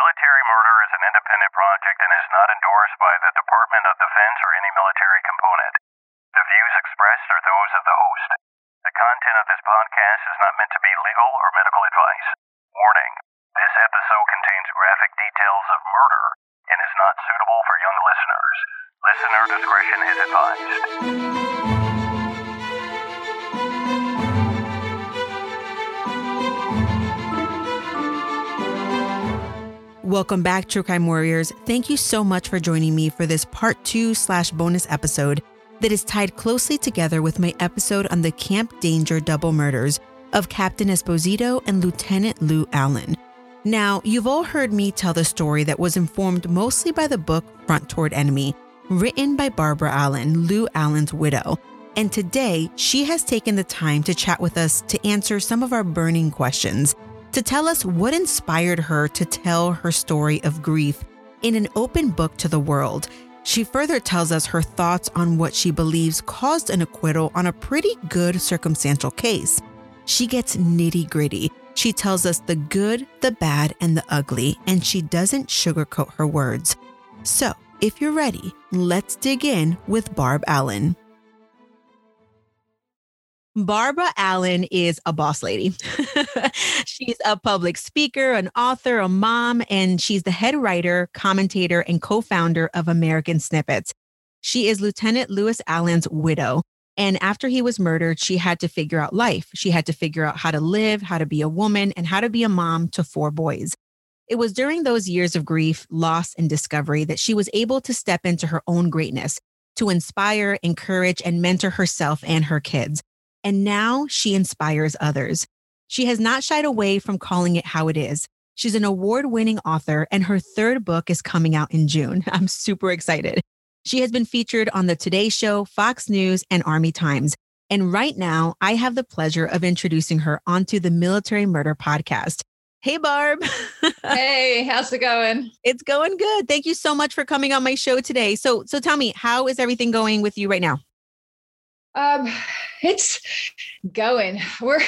Military murder is an independent project and is not endorsed by the Department of Defense or any military component. The views expressed are those of the host. The content of this podcast is not meant to be legal or medical advice. Warning: this episode contains graphic details of murder and is not suitable for young listeners. Listener discretion is advised. Welcome back, True Crime Warriors. Thank you so much for joining me for this part 2/bonus episode that is tied closely together with my episode on the Camp Danger double murders of Captain Esposito and Lieutenant Lou Allen. Now, you've all heard me tell the story that was informed mostly by the book Front Toward Enemy, written by Barbara Allen, Lou Allen's widow. And today, she has taken the time to chat with us to answer some of our burning questions, to tell us what inspired her to tell her story of grief in an open book to the world. She further tells us her thoughts on what she believes caused an acquittal on a pretty good circumstantial case. She gets nitty-gritty. She tells us the good, the bad, and the ugly, and she doesn't sugarcoat her words. So, if you're ready, let's dig in with Barb Allen. Barbara Allen is a boss lady. She's a public speaker, an author, a mom, and she's the head writer, commentator, and co-founder of American Snippets. She is Lieutenant Louis Allen's widow. And after he was murdered, she had to figure out life. She had to figure out how to live, how to be a woman, and how to be a mom to 4 boys. It was during those years of grief, loss, and discovery that she was able to step into her own greatness, to inspire, encourage, and mentor herself and her kids. And now she inspires others. She has not shied away from calling it how it is. She's an award-winning author, and her 3rd book is coming out in June. I'm super excited. She has been featured on The Today Show, Fox News, and Army Times. And right now, I have the pleasure of introducing her onto the Military Murder Podcast. Hey, Barb. Hey, how's it going? It's going good. Thank you so much for coming on my show today. So tell me, how is everything going with you right now? It's going.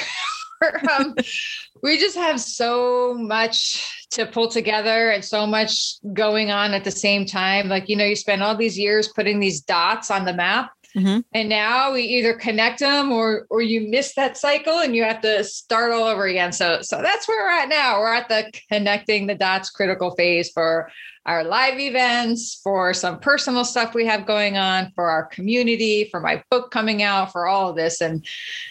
We just have so much to pull together and so much going on at the same time. Like, you spend all these years putting these dots on the map. Mm-hmm. And now we either connect them or you miss that cycle and you have to start all over again. So that's where we're at now. We're at the connecting the dots critical phase for our live events, for some personal stuff we have going on, for our community, for my book coming out, for all of this. And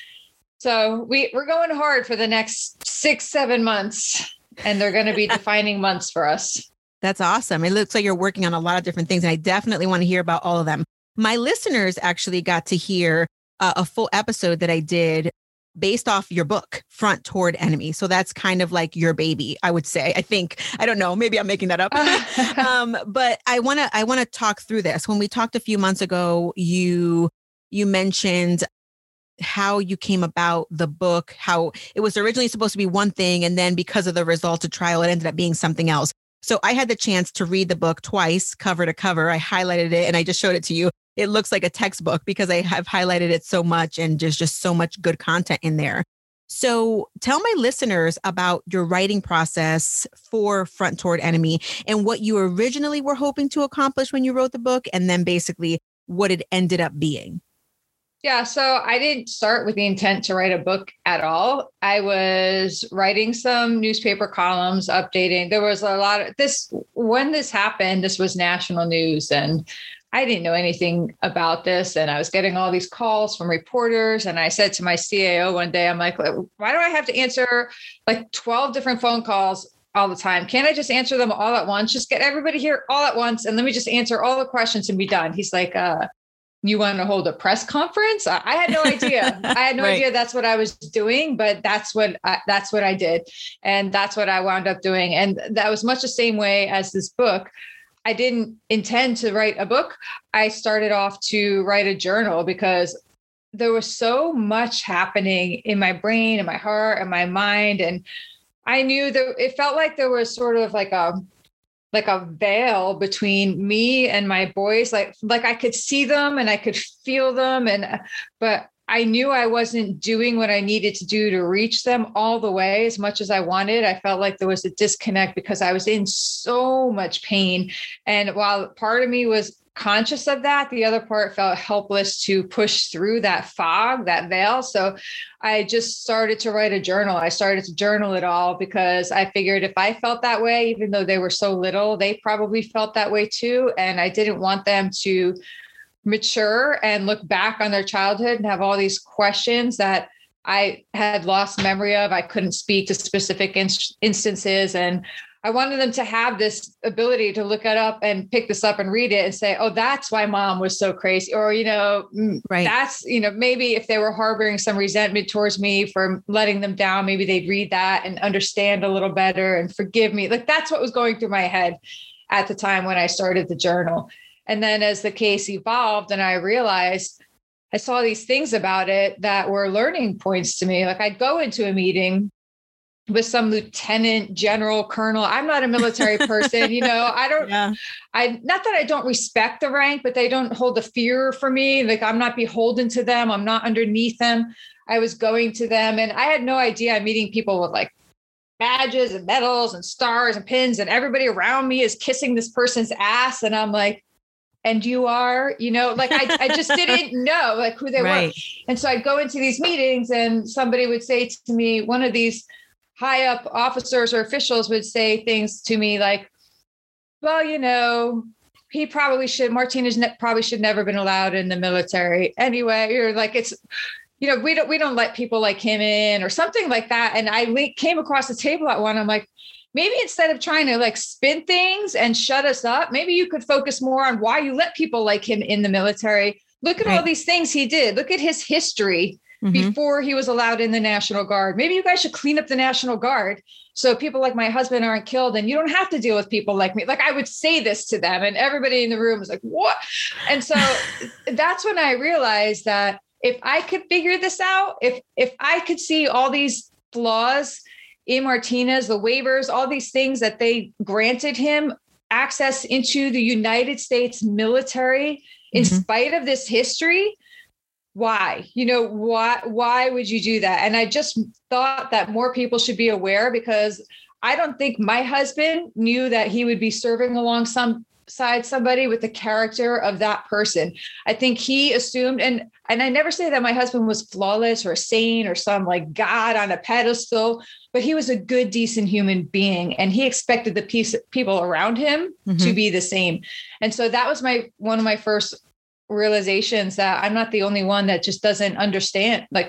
so we're going hard for the next 6-7 months, and they're going to be defining months for us. That's awesome. It looks like you're working on a lot of different things, and I definitely want to hear about all of them. My listeners actually got to hear a full episode that I did based off your book, Front Toward Enemy. So that's kind of like your baby, I would say. I don't know, maybe I'm making that up. But I want to talk through this. When we talked a few months ago, you mentioned how you came about the book, how it was originally supposed to be one thing, and then because of the results of trial, it ended up being something else. So I had the chance to read the book twice, cover to cover. I highlighted it and I just showed it to you. It looks like a textbook because I have highlighted it so much and there's just so much good content in there. So tell my listeners about your writing process for Front Toward Enemy and what you originally were hoping to accomplish when you wrote the book, and then basically what it ended up being. Yeah, so I didn't start with the intent to write a book at all. I was writing some newspaper columns, updating. There was a lot of this. When this happened, this was national news, and I didn't know anything about this. And I was getting all these calls from reporters. And I said to my CAO one day, I'm like, why do I have to answer like 12 different phone calls all the time? Can't I just answer them all at once? Just get everybody here all at once. And let me just answer all the questions and be done. He's like, you want to hold a press conference? I had no idea. I had no idea that's what I was doing, but that's what I did. And that's what I wound up doing. And that was much the same way as this book. I didn't intend to write a book. I started off to write a journal because there was so much happening in my brain and my heart and my mind. And I knew that it felt like there was sort of like a veil between me and my boys. Like I could see them and I could feel them. But I knew I wasn't doing what I needed to do to reach them all the way as much as I wanted. I felt like there was a disconnect because I was in so much pain. And while part of me was conscious of that, the other part felt helpless to push through that fog, that veil. So I just started to write a journal. I started to journal it all because I figured if I felt that way, even though they were so little, they probably felt that way too. And I didn't want them to mature and look back on their childhood and have all these questions that I had lost memory of. I couldn't speak to specific instances. And I wanted them to have this ability to look it up and pick this up and read it and say, oh, that's why mom was so crazy. Or, right. That's, maybe if they were harboring some resentment towards me for letting them down, maybe they'd read that and understand a little better and forgive me. Like that's what was going through my head at the time when I started the journal. And then as the case evolved and I realized I saw these things about it that were learning points to me. Like I'd go into a meeting with some lieutenant, general, colonel. I'm not a military person, I don't, not that I don't respect the rank, but they don't hold the fear for me. Like I'm not beholden to them. I'm not underneath them. I was going to them and I had no idea I'm meeting people with like badges and medals and stars and pins and everybody around me is kissing this person's ass. And I'm like, and you are, like I just didn't know like who they were. And so I'd go into these meetings and somebody would say to me, one of these high up officers or officials would say things to me like, well, he probably should, Martinez probably should never been allowed in the military anyway. Or like, it's, we don't let people like him in or something like that. And I came across the table at one. I'm like, maybe instead of trying to like spin things and shut us up, maybe you could focus more on why you let people like him in the military. Look at all these things he did. Look at his history before he was allowed in the National Guard. Maybe you guys should clean up the National Guard so people like my husband aren't killed and you don't have to deal with people like me. Like I would say this to them and everybody in the room was like, what? And so that's when I realized that if I could figure this out, if I could see all these flaws in Martinez, the waivers, all these things that they granted him access into the United States military in spite of this history. Why? Why would you do that? And I just thought that more people should be aware because I don't think my husband knew that he would be serving alongside somebody with the character of that person. I think he assumed, and I never say that my husband was flawless or sane or some like God on a pedestal, but he was a good, decent human being. And he expected the people around him to be the same. And so that was one of my first realizations that I'm not the only one that just doesn't understand, like,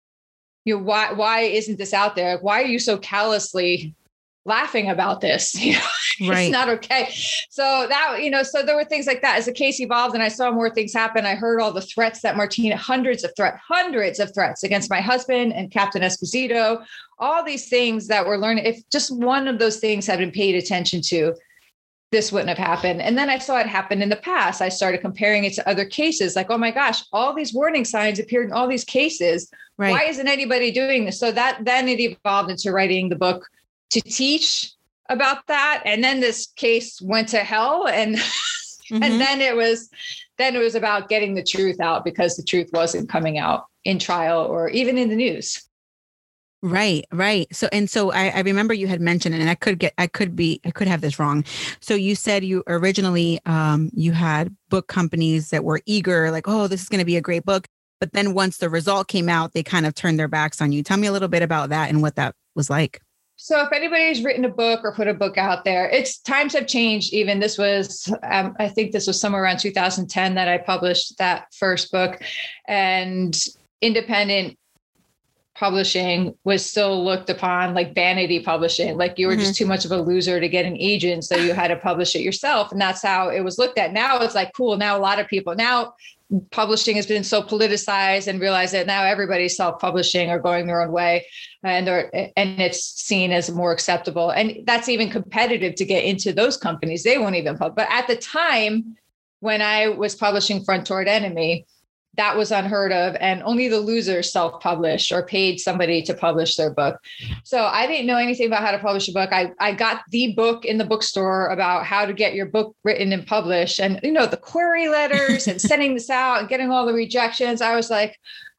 why isn't this out there? Like, why are you so callously laughing about this? It's not okay. So that, so there were things like that as the case evolved and I saw more things happen. I heard all the threats that Martina, hundreds of threats against my husband and Captain Esposito, all these things that we're learning. If just one of those things had been paid attention to, this wouldn't have happened. And then I saw it happen in the past. I started comparing it to other cases like, oh my gosh, all these warning signs appeared in all these cases. Why isn't anybody doing this? So then it evolved into writing the book to teach about that. And then this case went to hell. And, and then it was about getting the truth out because the truth wasn't coming out in trial or even in the news. Right. So I remember you had mentioned, and I could have this wrong. So you said you originally, you had book companies that were eager, like, oh, this is going to be a great book. But then once the result came out, they kind of turned their backs on you. Tell me a little bit about that and what that was like. So if anybody's written a book or put a book out there, times have changed. Even this was, I think this was somewhere around 2010 that I published that first book, and independent publishing was still looked upon like vanity publishing. Like you were just too much of a loser to get an agent. So you had to publish it yourself. And that's how it was looked at. Now it's like, cool. Now a lot of people, now publishing has been so politicized and realized that now everybody's self-publishing or going their own way. And it's seen as more acceptable. And that's even competitive to get into those companies. They won't even publish. But at the time when I was publishing Front Toward Enemy, that was unheard of. And only the losers self-published or paid somebody to publish their book. So I didn't know anything about how to publish a book. I got the book in the bookstore about how to get your book written and published. And, the query letters and sending this out and getting all the rejections. I was like,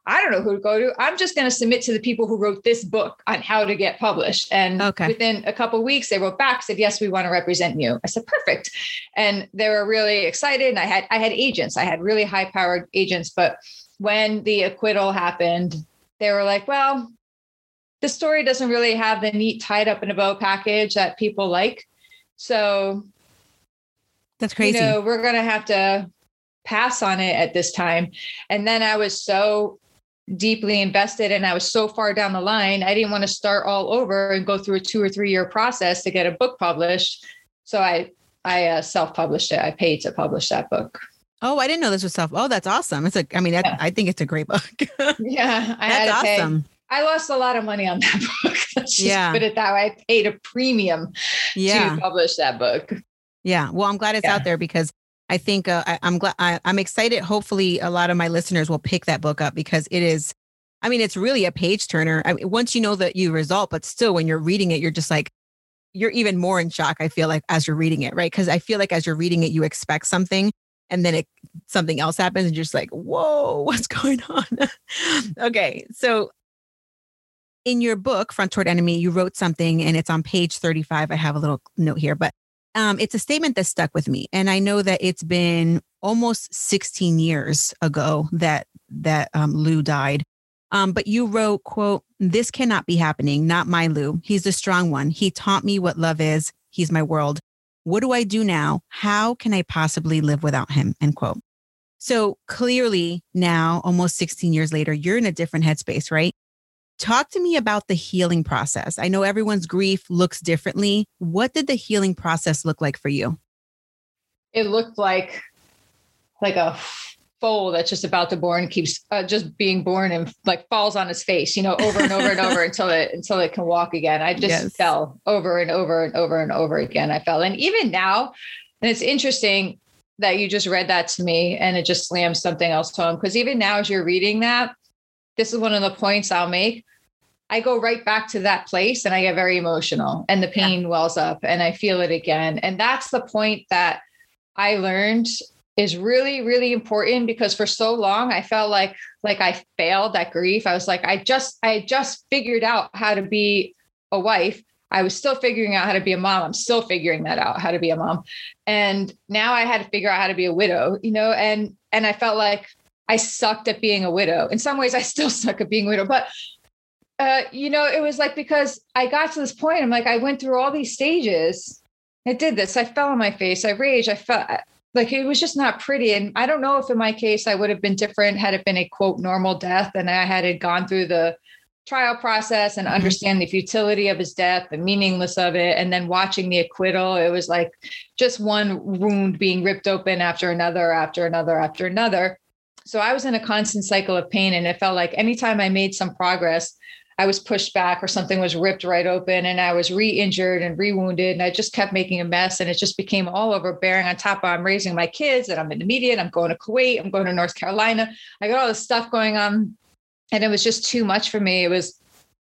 I don't know who to go to. I'm just going to submit to the people who wrote this book on how to get published. And within a couple of weeks, they wrote back, said, yes, we want to represent you. I said, perfect. And they were really excited. And I had agents. I had really high powered agents. But when the acquittal happened, they were like, well, the story doesn't really have the neat tied up in a bow package that people like. So that's crazy. We're going to have to pass on it at this time. And then I was so deeply invested and I was so far down the line, I didn't want to start all over and go through a 2 or 3 year process to get a book published. So I self-published it. I paid to publish that book. Oh, I didn't know this was Oh, that's awesome. It's I think it's a great book. Yeah. That's awesome. I lost a lot of money on that book. Let's just put it that way. I paid a premium to publish that book. Yeah. Well, I'm glad it's out there because I think I'm excited. Hopefully a lot of my listeners will pick that book up because it is, it's really a page turner. Once you know that you result, but still when you're reading it, you're just like, you're even more in shock. I feel like as you're reading it, right? Because I feel like as you're reading it, you expect something and then something else happens and you're just like, whoa, what's going on? Okay. So in your book, Front Toward Enemy, you wrote something and it's on page 35. I have a little note here, but it's a statement that stuck with me. And I know that it's been almost 16 years ago that Lou died. But you wrote, quote, "This cannot be happening. Not my Lou. He's the strong one. He taught me what love is. He's my world. What do I do now? How can I possibly live without him?" End quote. So clearly now, almost 16 years later, you're in a different headspace, right? Talk to me about the healing process. I know everyone's grief looks differently. What did the healing process look like for you? It looked like a foal that's just about to born, keeps just being born and like falls on his face, over and over and over until it can walk again. I just fell over and over and over and over again. I fell. And even now, and it's interesting that you just read that to me and it just slams something else home. Because even now, as you're reading that, this is one of the points I'll make. I go right back to that place and I get very emotional and the pain wells up and I feel it again. And that's the point that I learned is really, really important because for so long I felt like I failed at grief. I was like, I just figured out how to be a wife. I was still figuring out how to be a mom. I'm still figuring that out, how to be a mom. And now I had to figure out how to be a widow, and I felt like I sucked at being a widow. In some ways, I still suck at being a widow, but it was like, because I got to this point, I'm like, I went through all these stages. I did this. I fell on my face. I raged. I felt like it was just not pretty. And I don't know if in my case, I would have been different had it been a quote normal death. And I had gone through the trial process and understand the futility of his death, the meaningless of it. And then watching the acquittal, it was like just one wound being ripped open after another, after another, after another. So I was in a constant cycle of pain. And it felt like anytime I made some progress, I was pushed back or something was ripped right open and I was re-injured and re-wounded. And I just kept making a mess. And it just became all overbearing. On top of I'm raising my kids and I'm intermediate. I'm going to Kuwait. I'm going to North Carolina. I got all this stuff going on. And it was just too much for me. It was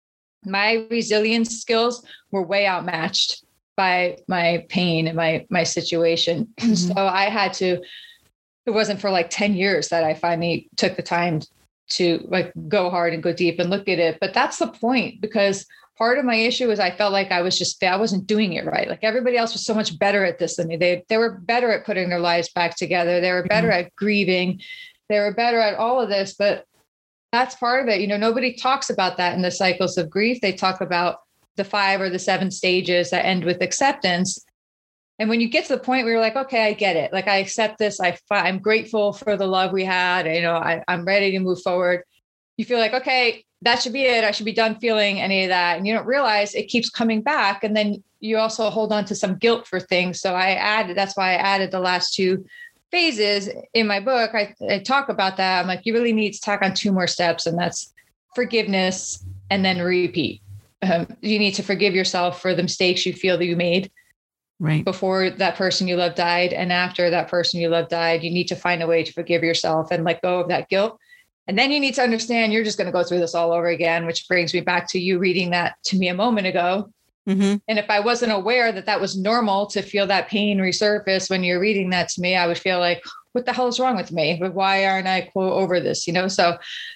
my resilience skills were way outmatched by my pain and my situation. Mm-hmm. So I had to, it wasn't for like 10 years that I finally took the time to like go hard and go deep and look at it. But that's the point, because part of my issue was I felt like I wasn't doing it right. Like everybody else was so much better at this than me. They were better at putting their lives back together. They were better at grieving. They were better at all of this, but that's part of it. Nobody talks about that in the cycles of grief. They talk about the 5 or the 7 stages that end with acceptance. And when you get to the point where you're like, okay, I get it. Like I accept this. I'm grateful for the love we had. I'm ready to move forward. You feel like, okay, that should be it. I should be done feeling any of that. And you don't realize it keeps coming back. And then you also hold on to some guilt for things. So that's why I added the last 2 phases in my book. I talk about that. I'm like, you really need to tack on 2 more steps, and that's forgiveness and then repeat. You need to forgive yourself for the mistakes you feel that you made right before that person you love died. And after that person you love died, you need to find a way to forgive yourself and let go of that guilt. And then you need to understand you're just going to go through this all over again, which brings me back to you reading that to me a moment ago. Mm-hmm. And if I wasn't aware that that was normal to feel that pain resurface when you're reading that to me, I would feel like, what the hell is wrong with me? But why aren't I quote over this? So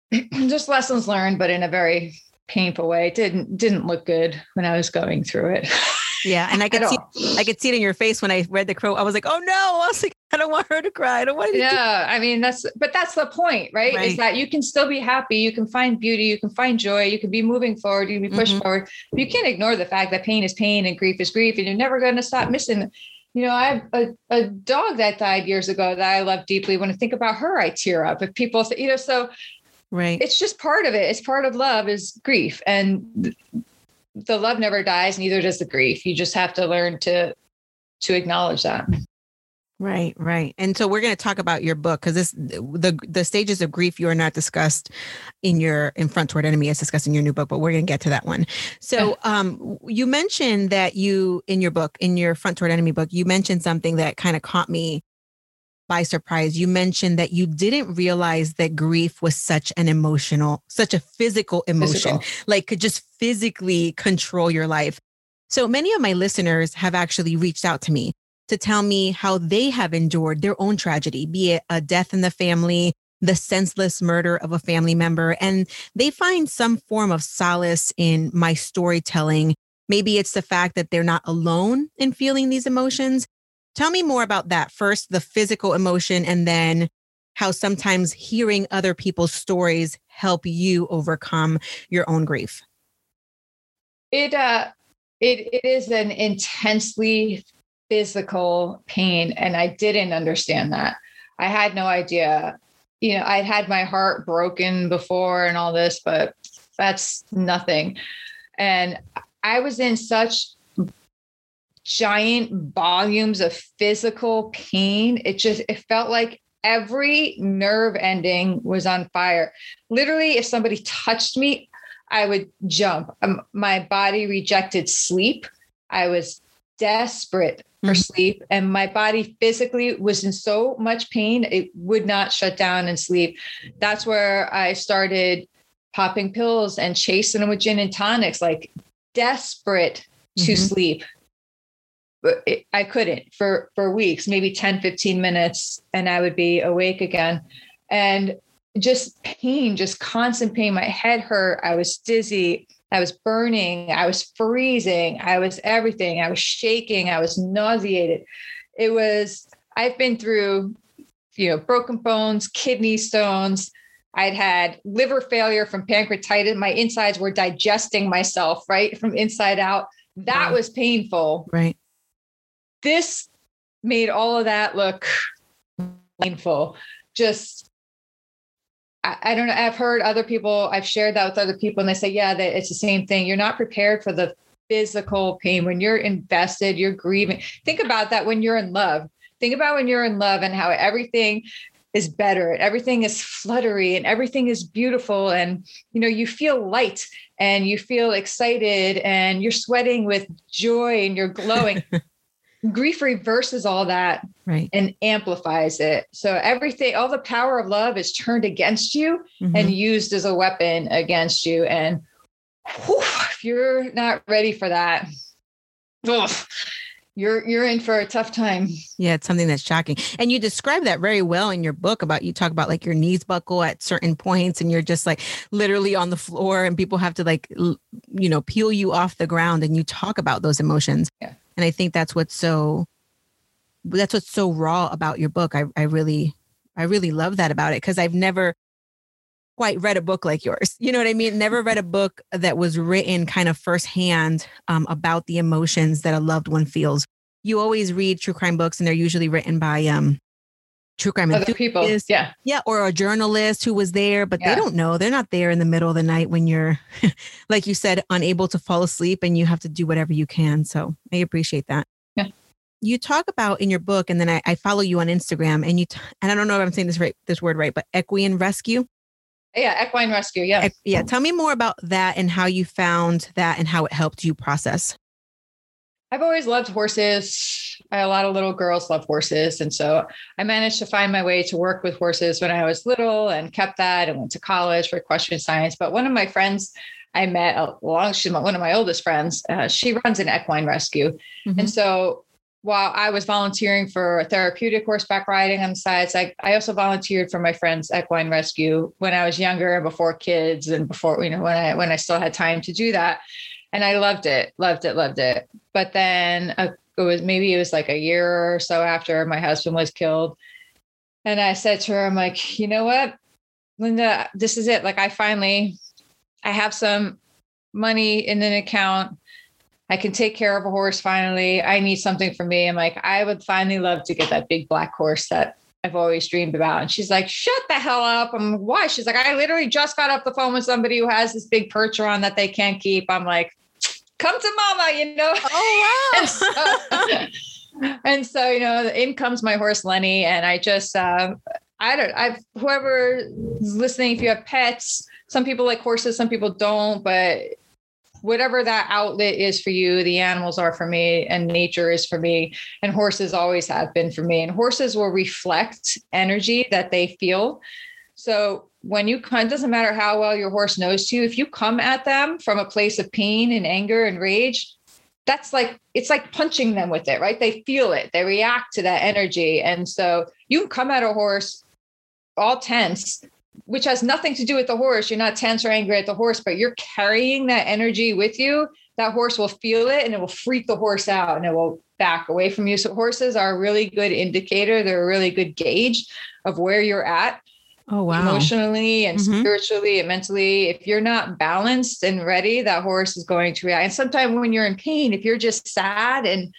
just lessons learned, but in a very painful way. It didn't look good when I was going through it. Yeah. And I could see it in your face when I read the quote. I was like, oh no. I was like, I don't want her to cry. I don't want to. Yeah. I mean, that's the point, right? Is that you can still be happy. You can find beauty. You can find joy. You can be moving forward. You can be pushed forward. But you can't ignore the fact that pain is pain and grief is grief. And you're never going to stop missing. I have a dog that died years ago that I love deeply. When I think about her, I tear up. If people, so right. It's just part of it. It's part of love is grief. And the love never dies, neither does the grief. You just have to learn to acknowledge that. Right, right. And so we're going to talk about your book because the stages of grief you are not discussed in Front Toward Enemy as discussed in your new book, but we're going to get to that one. So you mentioned that in your Front Toward Enemy book, you mentioned something that kind of caught me by surprise. You mentioned that you didn't realize that grief was such a physical emotion, like could just physically control your life. So many of my listeners have actually reached out to me to tell me how they have endured their own tragedy, be it a death in the family, the senseless murder of a family member, and they find some form of solace in my storytelling. Maybe it's the fact that they're not alone in feeling these emotions. Tell me more about that. First, the physical emotion, and then how sometimes hearing other people's stories help you overcome your own grief. It is an intensely physical pain, and I didn't understand that. I had no idea. I'd had my heart broken before and all this, but that's nothing. And I was in such giant volumes of physical pain. It felt like every nerve ending was on fire. Literally, if somebody touched me, I would jump. My body rejected sleep. I was desperate for sleep, and my body physically was in so much pain, it would not shut down and sleep. That's where I started popping pills and chasing them with gin and tonics, like desperate to sleep. But I couldn't for weeks, maybe 10, 15 minutes, and I would be awake again. And just pain, just constant pain. My head hurt. I was dizzy. I was burning. I was freezing. I was everything. I was shaking. I was nauseated. I've been through, broken bones, kidney stones. I'd had liver failure from pancreatitis. My insides were digesting myself, right? From inside out. That was painful. Right. This made all of that look painful. I don't know. I've heard I've shared that with other people, and they say, yeah, that it's the same thing. You're not prepared for the physical pain when you're invested, you're grieving. Think about that when you're in love. Think about when you're in love and how everything is better. Everything is fluttery and everything is beautiful. And, you feel light and you feel excited and you're sweating with joy and you're glowing. Grief reverses all that, right, and amplifies it. So everything, all the power of love is turned against you and used as a weapon against you. And if you're not ready for that, you're in for a tough time. Yeah, it's something that's shocking. And you describe that very well in your book you talk about like your knees buckle at certain points and you're just like literally on the floor and people have to peel you off the ground, and you talk about those emotions. Yeah. And I think that's what's so raw about your book. I really love that about it, because I've never quite read a book like yours. You know what I mean? Never read a book that was written kind of firsthand about the emotions that a loved one feels. You always read true crime books, and they're usually written by true crime other people. Yeah, or a journalist who was there, but they don't know. They're not there in the middle of the night when you're, like you said, unable to fall asleep, and you have to do whatever you can. So I appreciate that. Yeah. You talk about in your book, and then I follow you on Instagram, and and I don't know if I'm saying this word right, but equine rescue. Yeah, equine rescue. Yeah. Yeah. Tell me more about that and how you found that and how it helped you process. I've always loved horses. A lot of little girls love horses. And so I managed to find my way to work with horses when I was little and kept that and went to college for equestrian science. But one of my friends I met she's one of my oldest friends, she runs an equine rescue. And so while I was volunteering for therapeutic horseback riding on the sides, I also volunteered for my friend's equine rescue when I was younger and before kids and before, you know, when I still had time to do that. And I loved it. But then it was like a year or so after my husband was killed. And I said to her, I'm like, you know what, Linda, this is it. Like I have some money in an account. I can take care of a horse. Finally, I need something for me. I'm like, I would finally love to get that big black horse that I've always dreamed about. And she's like, shut the hell up. I'm like, why? She's like, I literally just got off the phone with somebody who has this big percher on that they can't keep. I'm like, come to mama, you know? Oh, wow. and so, you know, in comes my horse, Lenny. And I just, whoever is listening, if you have pets, some people like horses, some people don't, but whatever that outlet is for you, the animals are for me and nature is for me, and horses always have been for me. And horses will reflect energy that they feel. So when you come, it doesn't matter how well your horse knows you, if you come at them from a place of pain and anger and rage, it's like punching them with it, right? They feel it, they react to that energy. And so you can come at a horse all tense, which has nothing to do with the horse. You're not tense or angry at the horse, but you're carrying that energy with you. That horse will feel it and it will freak the horse out and it will back away from you. So horses are a really good indicator. They're a really good gauge of where you're at. Oh, wow. Emotionally and spiritually and mentally. If you're not balanced and ready, that horse is going to react. And sometimes when you're in pain, if you're just sad and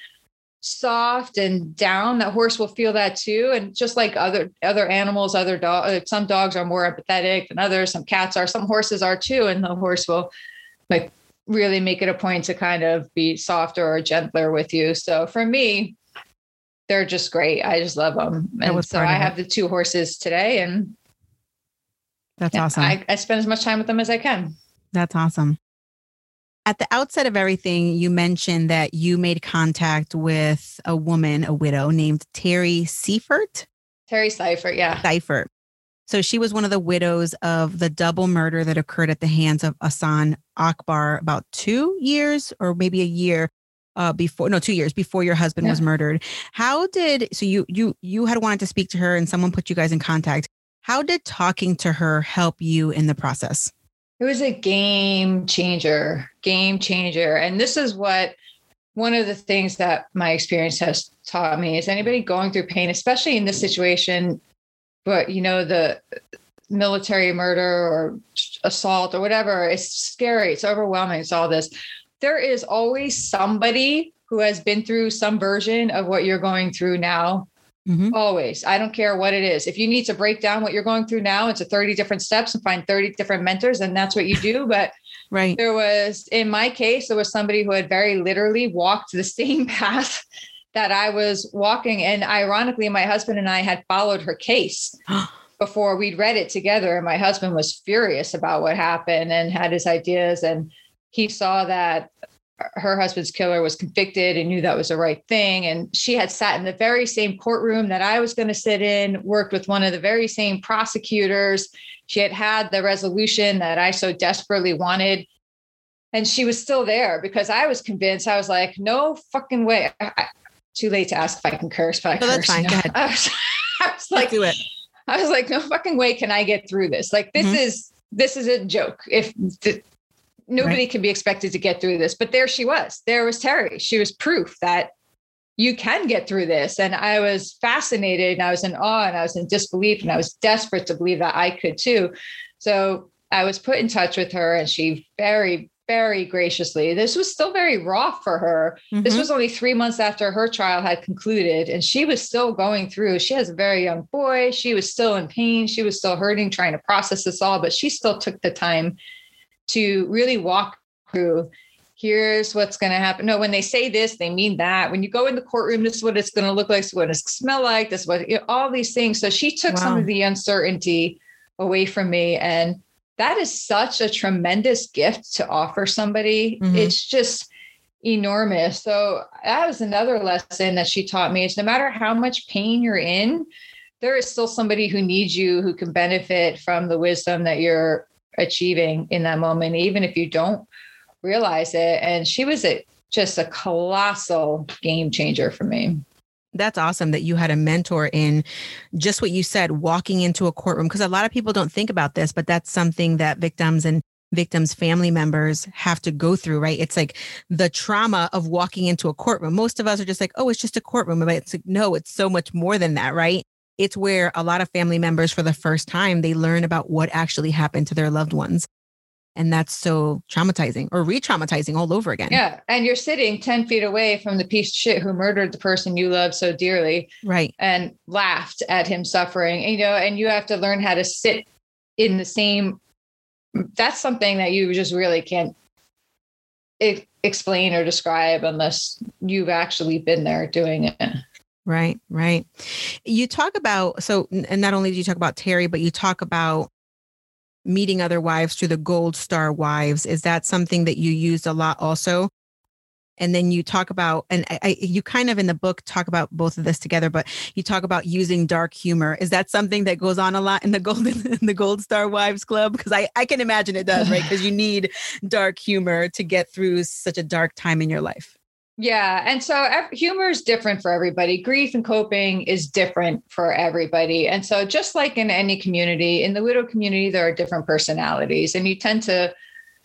soft and down, that horse will feel that too. And just like other animals, other dogs, some dogs are more empathetic than others. Some cats are, some horses are too. And the horse will like really make it a point to kind of be softer or gentler with you. So for me, they're just great. I just love them. And so I have the 2 horses today, and that's awesome. I spend as much time with them as I can. That's awesome. At the outset of everything, you mentioned that you made contact with a woman, a widow named Terry Seifert. Terry Seifert, yeah. Seifert. So she was one of the widows of the double murder that occurred at the hands of Ahsan Akbar about 2 years or maybe a year before, no, 2 years before your husband was murdered. So you had wanted to speak to her and someone put you guys in contact. How did talking to her help you in the process? It was a game changer. And this is what one of the things that my experience has taught me is anybody going through pain, especially in this situation, but you know, the military murder or assault or whatever, it's scary. It's overwhelming. It's all this. There is always somebody who has been through some version of what you're going through now. Mm-hmm. Always. I don't care what it is. If you need to break down what you're going through now into 30 different steps and find 30 different mentors, and that's what you do. But right. There was, in my case, there was somebody who had very literally walked the same path that I was walking. And ironically, my husband and I had followed her case before we'd read it together. And my husband was furious about what happened and had his ideas. And he saw that her husband's killer was convicted and knew that was the right thing. And she had sat in the very same courtroom that I was going to sit in, worked with one of the very same prosecutors. She had the resolution that I so desperately wanted. And she was still there because I was convinced. I was like, no fucking way. Too late to ask if I can curse, but I curse. That's fine. Go ahead. I was like, do it. I was like, no fucking way can I get through this. Like, this is a joke. Nobody can be expected to get through this, but there she was. There was Terry. She was proof that you can get through this. And I was fascinated and I was in awe and I was in disbelief and I was desperate to believe that I could too. So I was put in touch with her and she very, very graciously, this was still very raw for her. Mm-hmm. This was only 3 months after her trial had concluded and she was still going through. She has a very young boy. She was still in pain. She was still hurting, trying to process this all, but she still took the time to really walk through, here's what's going to happen. No, when they say this, they mean that. When you go in the courtroom, this is what it's going to look like. This is what it's going to smell like. This is what, all these things. So she took some of the uncertainty away from me. And that is such a tremendous gift to offer somebody. Mm-hmm. It's just enormous. So that was another lesson that she taught me is no matter how much pain you're in, there is still somebody who needs you, who can benefit from the wisdom that you're achieving in that moment, even if you don't realize it. And she was just a colossal game changer for me. That's awesome that you had a mentor in just what you said, walking into a courtroom, because a lot of people don't think about this, but that's something that victims and victims' family members have to go through, right? It's like the trauma of walking into a courtroom. Most of us are just like, oh, it's just a courtroom. But it's like, no, it's so much more than that, right? It's where a lot of family members, for the first time, they learn about what actually happened to their loved ones. And that's so traumatizing, or re-traumatizing all over again. Yeah. And you're sitting 10 feet away from the piece of shit who murdered the person you love so dearly. Right. And laughed at him suffering, and you have to learn how to sit in the same. That's something that you just really can't explain or describe unless you've actually been there doing it. Right. Right. You talk about, and not only do you talk about Terry, but you talk about meeting other wives through the Gold Star Wives. Is that something that you used a lot also? And then you talk about, and you kind of in the book talk about both of this together, but you talk about using dark humor. Is that something that goes on a lot in the Gold Star Wives Club? Because I can imagine it does, right? Because you need dark humor to get through such a dark time in your life. Yeah. And so humor is different for everybody. Grief and coping is different for everybody. And so just like in any community, in the widow community, there are different personalities, and you tend to,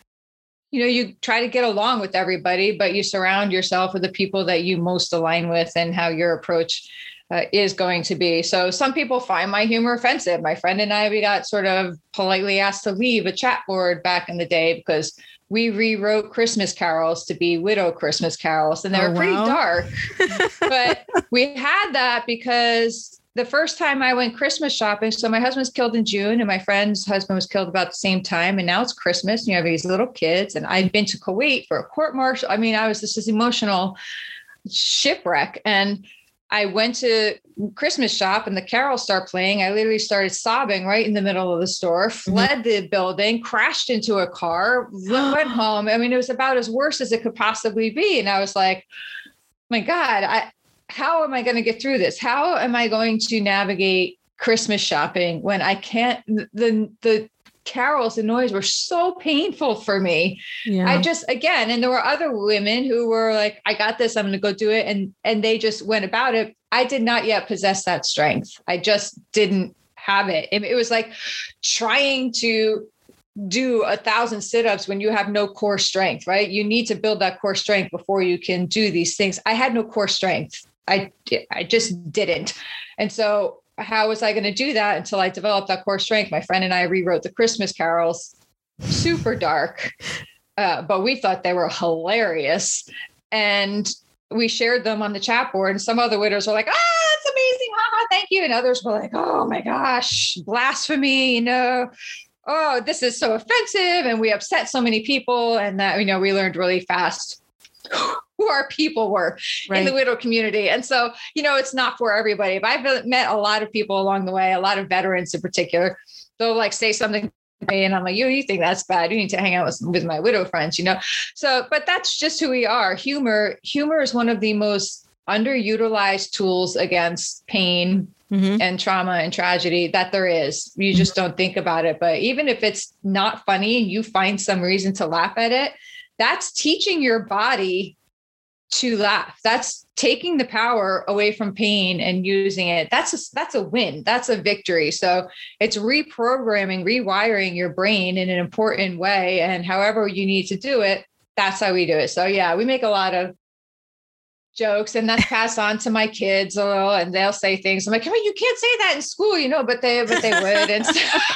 you try to get along with everybody, but you surround yourself with the people that you most align with and how your approach is going to be. So some people find my humor offensive. My friend and I, we got sort of politely asked to leave a chat board back in the day because we rewrote Christmas carols to be widow Christmas carols, and they were pretty dark. But we had that because the first time I went Christmas shopping, so my husband was killed in June and my friend's husband was killed about the same time. And now it's Christmas and you have these little kids, and I'd been to Kuwait for a court martial. I mean, I was just this emotional shipwreck. And I went to Christmas shop and the carols start playing. I literally started sobbing right in the middle of the store, fled the building, crashed into a car, went home. I mean, it was about as worse as it could possibly be. And I was like, my God, how am I going to get through this? How am I going to navigate Christmas shopping when I can't, the carols and noise were so painful for me. Yeah. And there were other women who were like, I got this, I'm going to go do it. And they just went about it. I did not yet possess that strength. I just didn't have it. It was like trying to do 1,000 sit-ups when you have no core strength, right? You need to build that core strength before you can do these things. I had no core strength. I just didn't. And so how was I going to do that until I developed that core strength? My friend and I rewrote the Christmas carols, super dark, but we thought they were hilarious. And we shared them on the chat board, and some other widows were like, it's amazing. Haha, thank you. And others were like, oh my gosh, blasphemy, oh, this is so offensive. And we upset so many people. And that, we learned really fast who our people were in the widow community. And so, it's not for everybody, but I've met a lot of people along the way, a lot of veterans in particular. They'll like say something to me and I'm like, you think that's bad. You need to hang out with my widow friends, So, but that's just who we are. Humor is one of the most underutilized tools against pain and trauma and tragedy that there is. You just don't think about it. But even if it's not funny and you find some reason to laugh at it, that's teaching your body to laugh. That's taking the power away from pain and using it. That's a win. That's a victory. So it's reprogramming, rewiring your brain in an important way. And however you need to do it, that's how we do it. So yeah, we make a lot of jokes and that's passed on to my kids a little, and they'll say things. I'm like, oh, you can't say that in school, but they would. And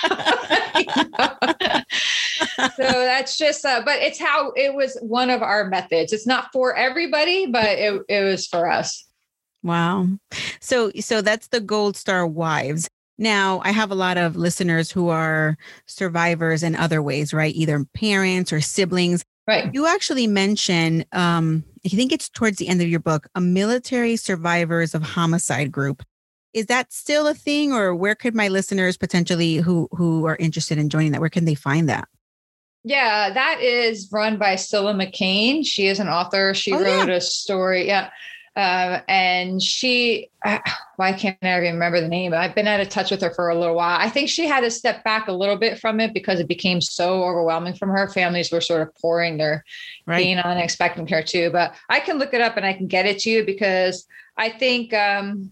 so that's just, but it's how it was one of our methods. It's not for everybody, but it was for us. Wow. So that's the Gold Star Wives. Now, I have a lot of listeners who are survivors in other ways, right? Either parents or siblings. Right. You actually mention, I think it's towards the end of your book, a military survivors of homicide group. Is that still a thing, or where could my listeners potentially who are interested in joining that, where can they find that? Yeah, that is run by Cilla McCain. She is an author. She wrote a story. Yeah. And she, why can't I remember the name? I've been out of touch with her for a little while. I think she had to step back a little bit from it because it became so overwhelming from her. Families were sort of pouring their pain on, expecting her to. But I can look it up and I can get it to you because I think, the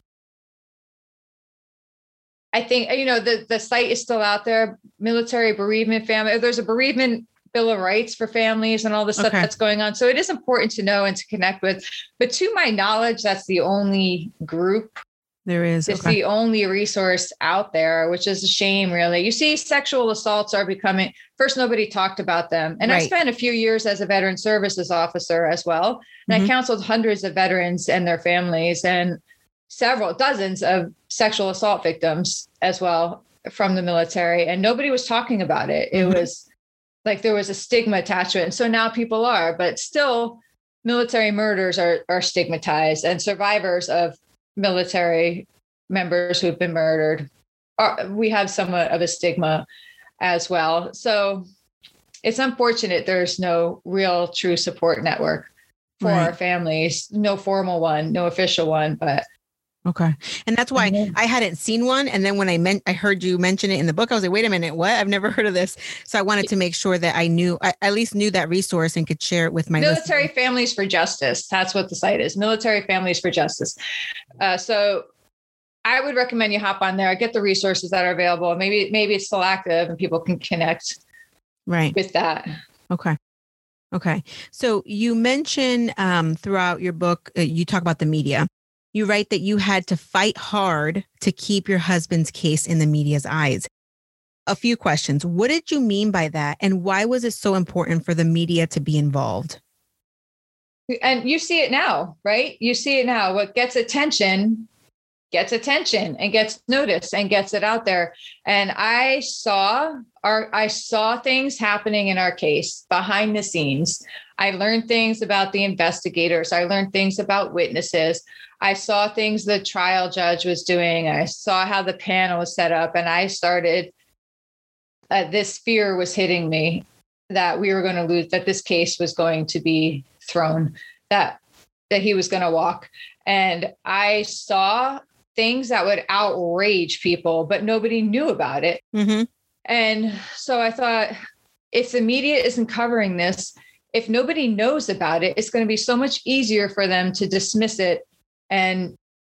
site is still out there. Military bereavement family. There's a bereavement Bill of Rights for families and all the stuff that's going on. So it is important to know and to connect with. But to my knowledge, that's the only group. There is. It's the only resource out there, which is a shame, really. You see, sexual assaults are becoming, first, nobody talked about them. And I spent a few years as a veteran services officer as well. And I counseled hundreds of veterans and their families and several dozens of sexual assault victims as well from the military. And nobody was talking about it. It was like there was a stigma attached to it. And so now people are, but still military murders are stigmatized, and survivors of military members who've been murdered we have somewhat of a stigma as well. So it's unfortunate there's no real true support network for our families, no formal one, no official one, but okay. And that's why I hadn't seen one. And then when I heard you mention it in the book, I was like, wait a minute, what? I've never heard of this. So I wanted to make sure that I at least knew that resource and could share it with my Military Families for Justice. That's what the site is. Military Families for Justice. So I would recommend you hop on there, get the resources that are available. Maybe it's still active and people can connect with that. Okay. Okay. So you mention throughout your book, you talk about the media. You write that you had to fight hard to keep your husband's case in the media's eyes. A few questions. What did you mean by that? And why was it so important for the media to be involved? And you see it now, right? You see it now. What gets attention and gets noticed and gets it out there. And I saw things happening in our case behind the scenes. I learned things about the investigators. I learned things about witnesses. I saw things the trial judge was doing. I saw how the panel was set up, and I started, this fear was hitting me that we were going to lose, that this case was going to be thrown, that he was going to walk. And I saw things that would outrage people, but nobody knew about it. Mm-hmm. And so I thought, if the media isn't covering this, if nobody knows about it, it's going to be so much easier for them to dismiss it and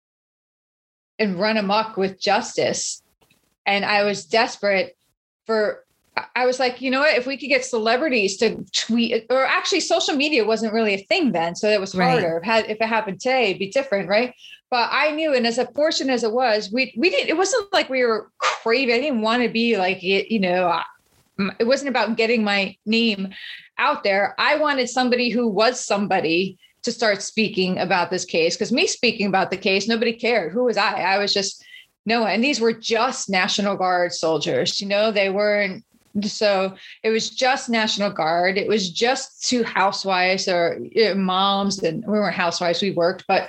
run amok with justice. And I was desperate I was like, you know what, if we could get celebrities to tweet, or actually social media wasn't really a thing then. So it was harder. If it happened today, it'd be different. Right. But I knew, and as fortunate as it was, we didn't, it wasn't like we were craving. I didn't want to be like, it wasn't about getting my name out there. I wanted somebody who was somebody to start speaking about this case, because me speaking about the case, nobody cared. Who was I? I was just no. And these were just National Guard soldiers. They weren't. So it was just National Guard. It was just two housewives or moms, and we weren't housewives. We worked, but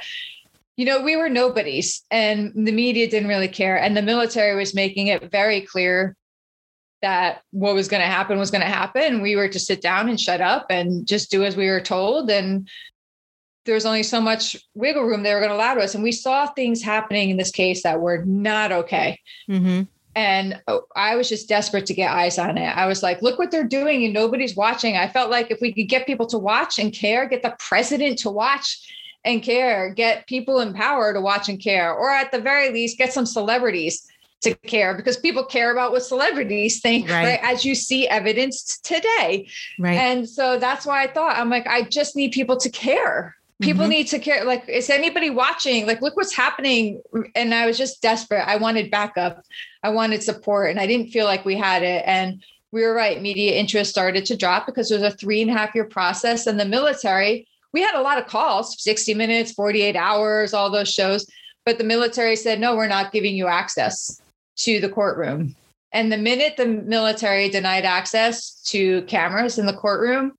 we were nobodies, and the media didn't really care. And the military was making it very clear that what was going to happen was going to happen. We were to sit down and shut up and just do as we were told. And there was only so much wiggle room they were going to allow to us. And we saw things happening in this case that were not okay. Mm-hmm. And I was just desperate to get eyes on it. I was like, look what they're doing and nobody's watching. I felt like if we could get people to watch and care, get the president to watch and care, get people in power to watch and care, or at the very least, get some celebrities to care, because people care about what celebrities think, right? As you see evidenced today. Right. And so that's why I'm like, I just need people to care. People need to care. Like, is anybody watching? Like, look what's happening. And I was just desperate. I wanted backup. I wanted support, and I didn't feel like we had it. And we were right. Media interest started to drop because it was a 3.5-year process. And the military, we had a lot of calls, 60 Minutes, 48 Hours, all those shows. But the military said, no, we're not giving you access to the courtroom. And the minute the military denied access to cameras in the courtroom,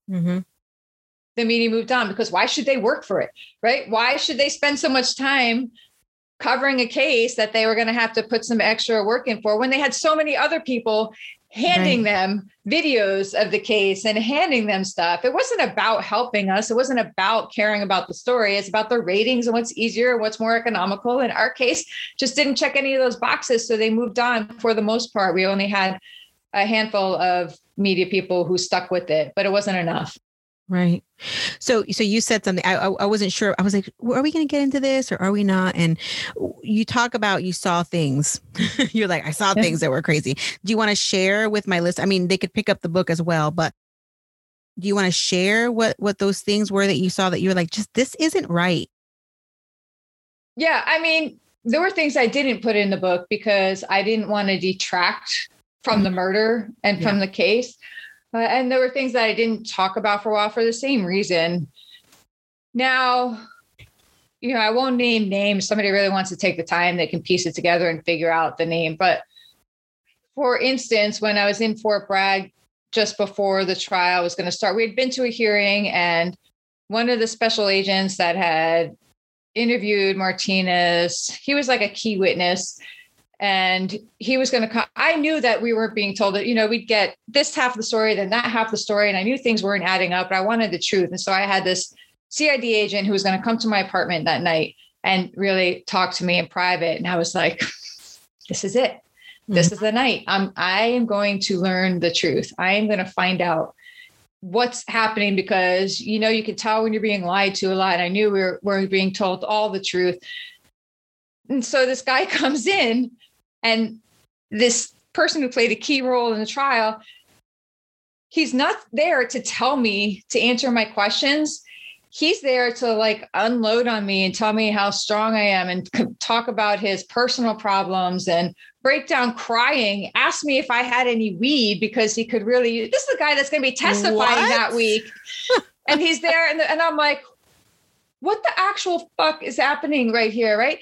the media moved on, because why should they work for it, right? Why should they spend so much time covering a case that they were going to have to put some extra work in for, when they had so many other people handing them videos of the case and handing them stuff. It wasn't about helping us. It wasn't about caring about the story. It's about the ratings and what's easier, what's more economical. In our case, just didn't check any of those boxes. So they moved on for the most part. We only had a handful of media people who stuck with it, but it wasn't enough. Right. So you said something. I wasn't sure. I was like, are we going to get into this or are we not? And you talk about you saw things. You're like, I saw things that were crazy. Do you want to share with my list? I mean, they could pick up the book as well, but do you want to share what those things were that you saw that you were like, just this isn't right? Yeah. I mean, there were things I didn't put in the book because I didn't want to detract from the murder and from the case. And there were things that I didn't talk about for a while for the same reason. Now, I won't name names. Somebody really wants to take the time, they can piece it together and figure out the name. But for instance, when I was in Fort Bragg, just before the trial was going to start, we had been to a hearing and one of the special agents that had interviewed Martinez, he was like a key witness. And he was going to come. I knew that we weren't being told that, we'd get this half of the story, then that half of the story. And I knew things weren't adding up, but I wanted the truth. And so I had this CID agent who was going to come to my apartment that night and really talk to me in private. And I was like, this is it. This is the night. I am going to learn the truth. I am going to find out what's happening because, you can tell when you're being lied to a lot. And I knew we weren't being told all the truth. And so this guy comes in and this person who played a key role in the trial, he's not there to tell me to answer my questions. He's there to unload on me and tell me how strong I am and talk about his personal problems and break down crying, ask me if I had any weed because he could really, this is the guy that's going to be testifying that week. And he's there and I'm like, what the actual fuck is happening right here, right?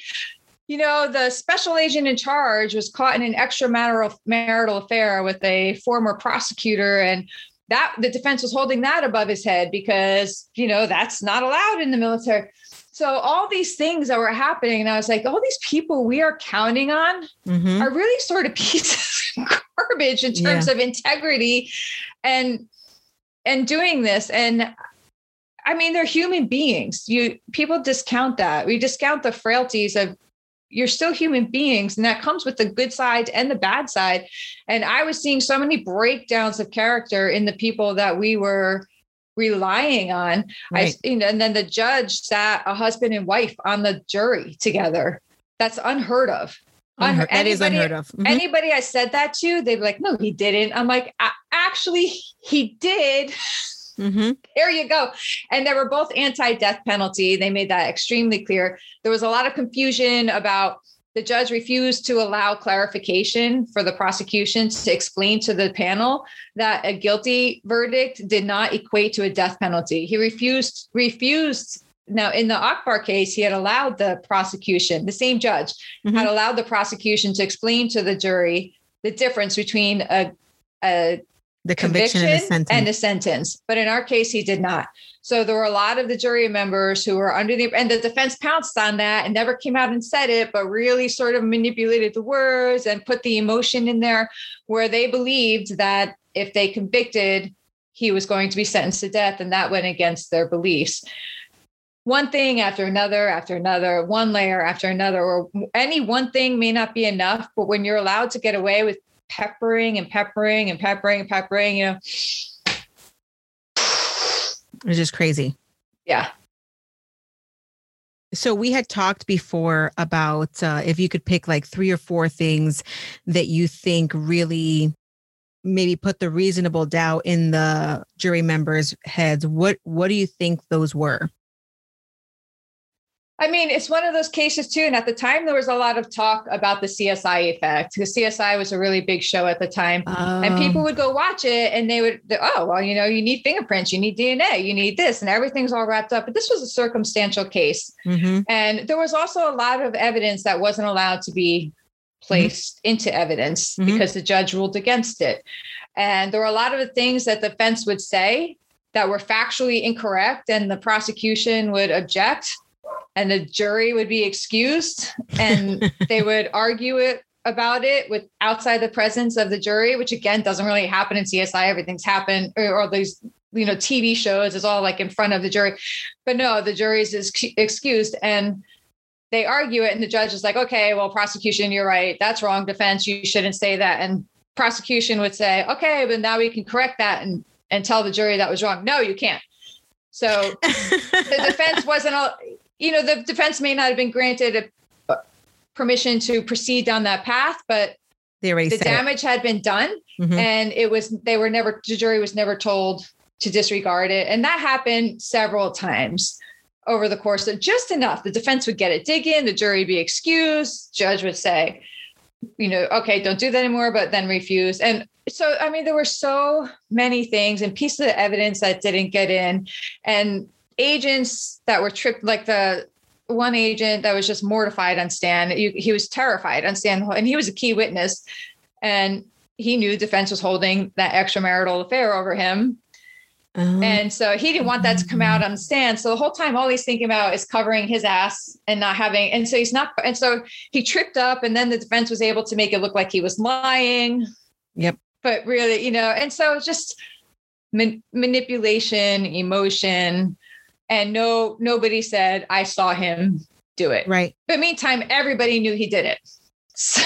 The special agent in charge was caught in an extramarital affair with a former prosecutor, and that the defense was holding that above his head because, that's not allowed in the military. So all these things that were happening, and I was like, all these people we are counting on are really sort of pieces of garbage in terms of integrity and doing this. And I mean, they're human beings. People discount that. We discount the frailties of you're still human beings, and that comes with the good side and the bad side. And I was seeing so many breakdowns of character in the people that we were relying on. Right. And then the judge sat a husband and wife on the jury together. That's unheard of. That is unheard of. Anybody I said that to, they'd be like, no, he didn't. I'm like, actually, he did. There you go. And they were both anti-death penalty. They made that extremely clear. There was a lot of confusion about the judge refused to allow clarification for the prosecution to explain to the panel that a guilty verdict did not equate to a death penalty. He refused. Now, in the Akbar case, he had allowed the prosecution, the same judge had allowed the prosecution to explain to the jury the difference between the conviction and the sentence. But in our case, he did not. So there were a lot of the jury members who were and the defense pounced on that and never came out and said it, but really sort of manipulated the words and put the emotion in there where they believed that if they convicted, he was going to be sentenced to death. And that went against their beliefs. One thing after another, one layer after another, or any one thing may not be enough, but when you're allowed to get away with peppering, it's just crazy. Yeah. So we had talked before about if you could pick 3 or 4 things that you think really maybe put the reasonable doubt in the jury members' heads. What do you think those were? I mean, it's one of those cases too. And at the time, there was a lot of talk about the CSI effect because CSI was a really big show at the time. And people would go watch it and they would, you need fingerprints, you need DNA, you need this, and everything's all wrapped up. But this was a circumstantial case. And there was also a lot of evidence that wasn't allowed to be placed into evidence because the judge ruled against it. And there were a lot of the things that the defense would say that were factually incorrect and the prosecution would object. And the jury would be excused and they would argue it about it with outside the presence of the jury, which again doesn't really happen in CSI. Everything's happened, or these, TV shows is all like in front of the jury. But no, the jury is excused, and they argue it. And the judge is like, okay, well, prosecution, you're right. That's wrong. Defense, you shouldn't say that. And prosecution would say, okay, but now we can correct that and tell the jury that was wrong. No, you can't. So the defense wasn't the defense may not have been granted permission to proceed down that path, but the damage had been done. Mm-hmm. And the jury was never told to disregard it. And that happened several times over the course of just enough. The defense would get a dig in, the jury would be excused, judge would say, okay, don't do that anymore, but then refuse. And so, there were so many things and pieces of evidence that didn't get in, and agents that were tripped, like the one agent that was just mortified on stand. He was terrified on stand, and he was a key witness, and he knew defense was holding that extramarital affair over him. And so he didn't want that to come out on the stand. So the whole time, all he's thinking about is covering his ass and not having, and so he tripped up, and then the defense was able to make it look like he was lying. Yep. But really, and so just manipulation, emotion, and nobody said, I saw him do it. Right. But meantime, everybody knew he did it. So.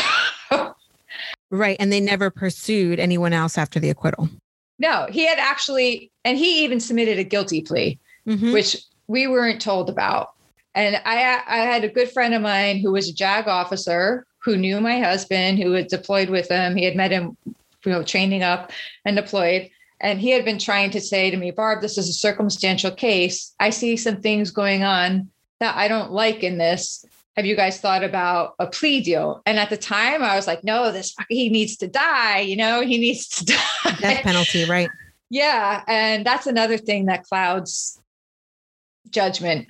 Right. And they never pursued anyone else after the acquittal. No, he had actually, and he even submitted a guilty plea, mm-hmm. which we weren't told about. And I had a good friend of mine who was a JAG officer who knew my husband, who had deployed with him. He had met him, training up and deployed. And he had been trying to say to me, Barb, this is a circumstantial case. I see some things going on that I don't like in this. Have you guys thought about a plea deal? And at the time I was like, no, he needs to die. He needs to die. Death penalty, right? Yeah. And that's another thing that clouds judgment,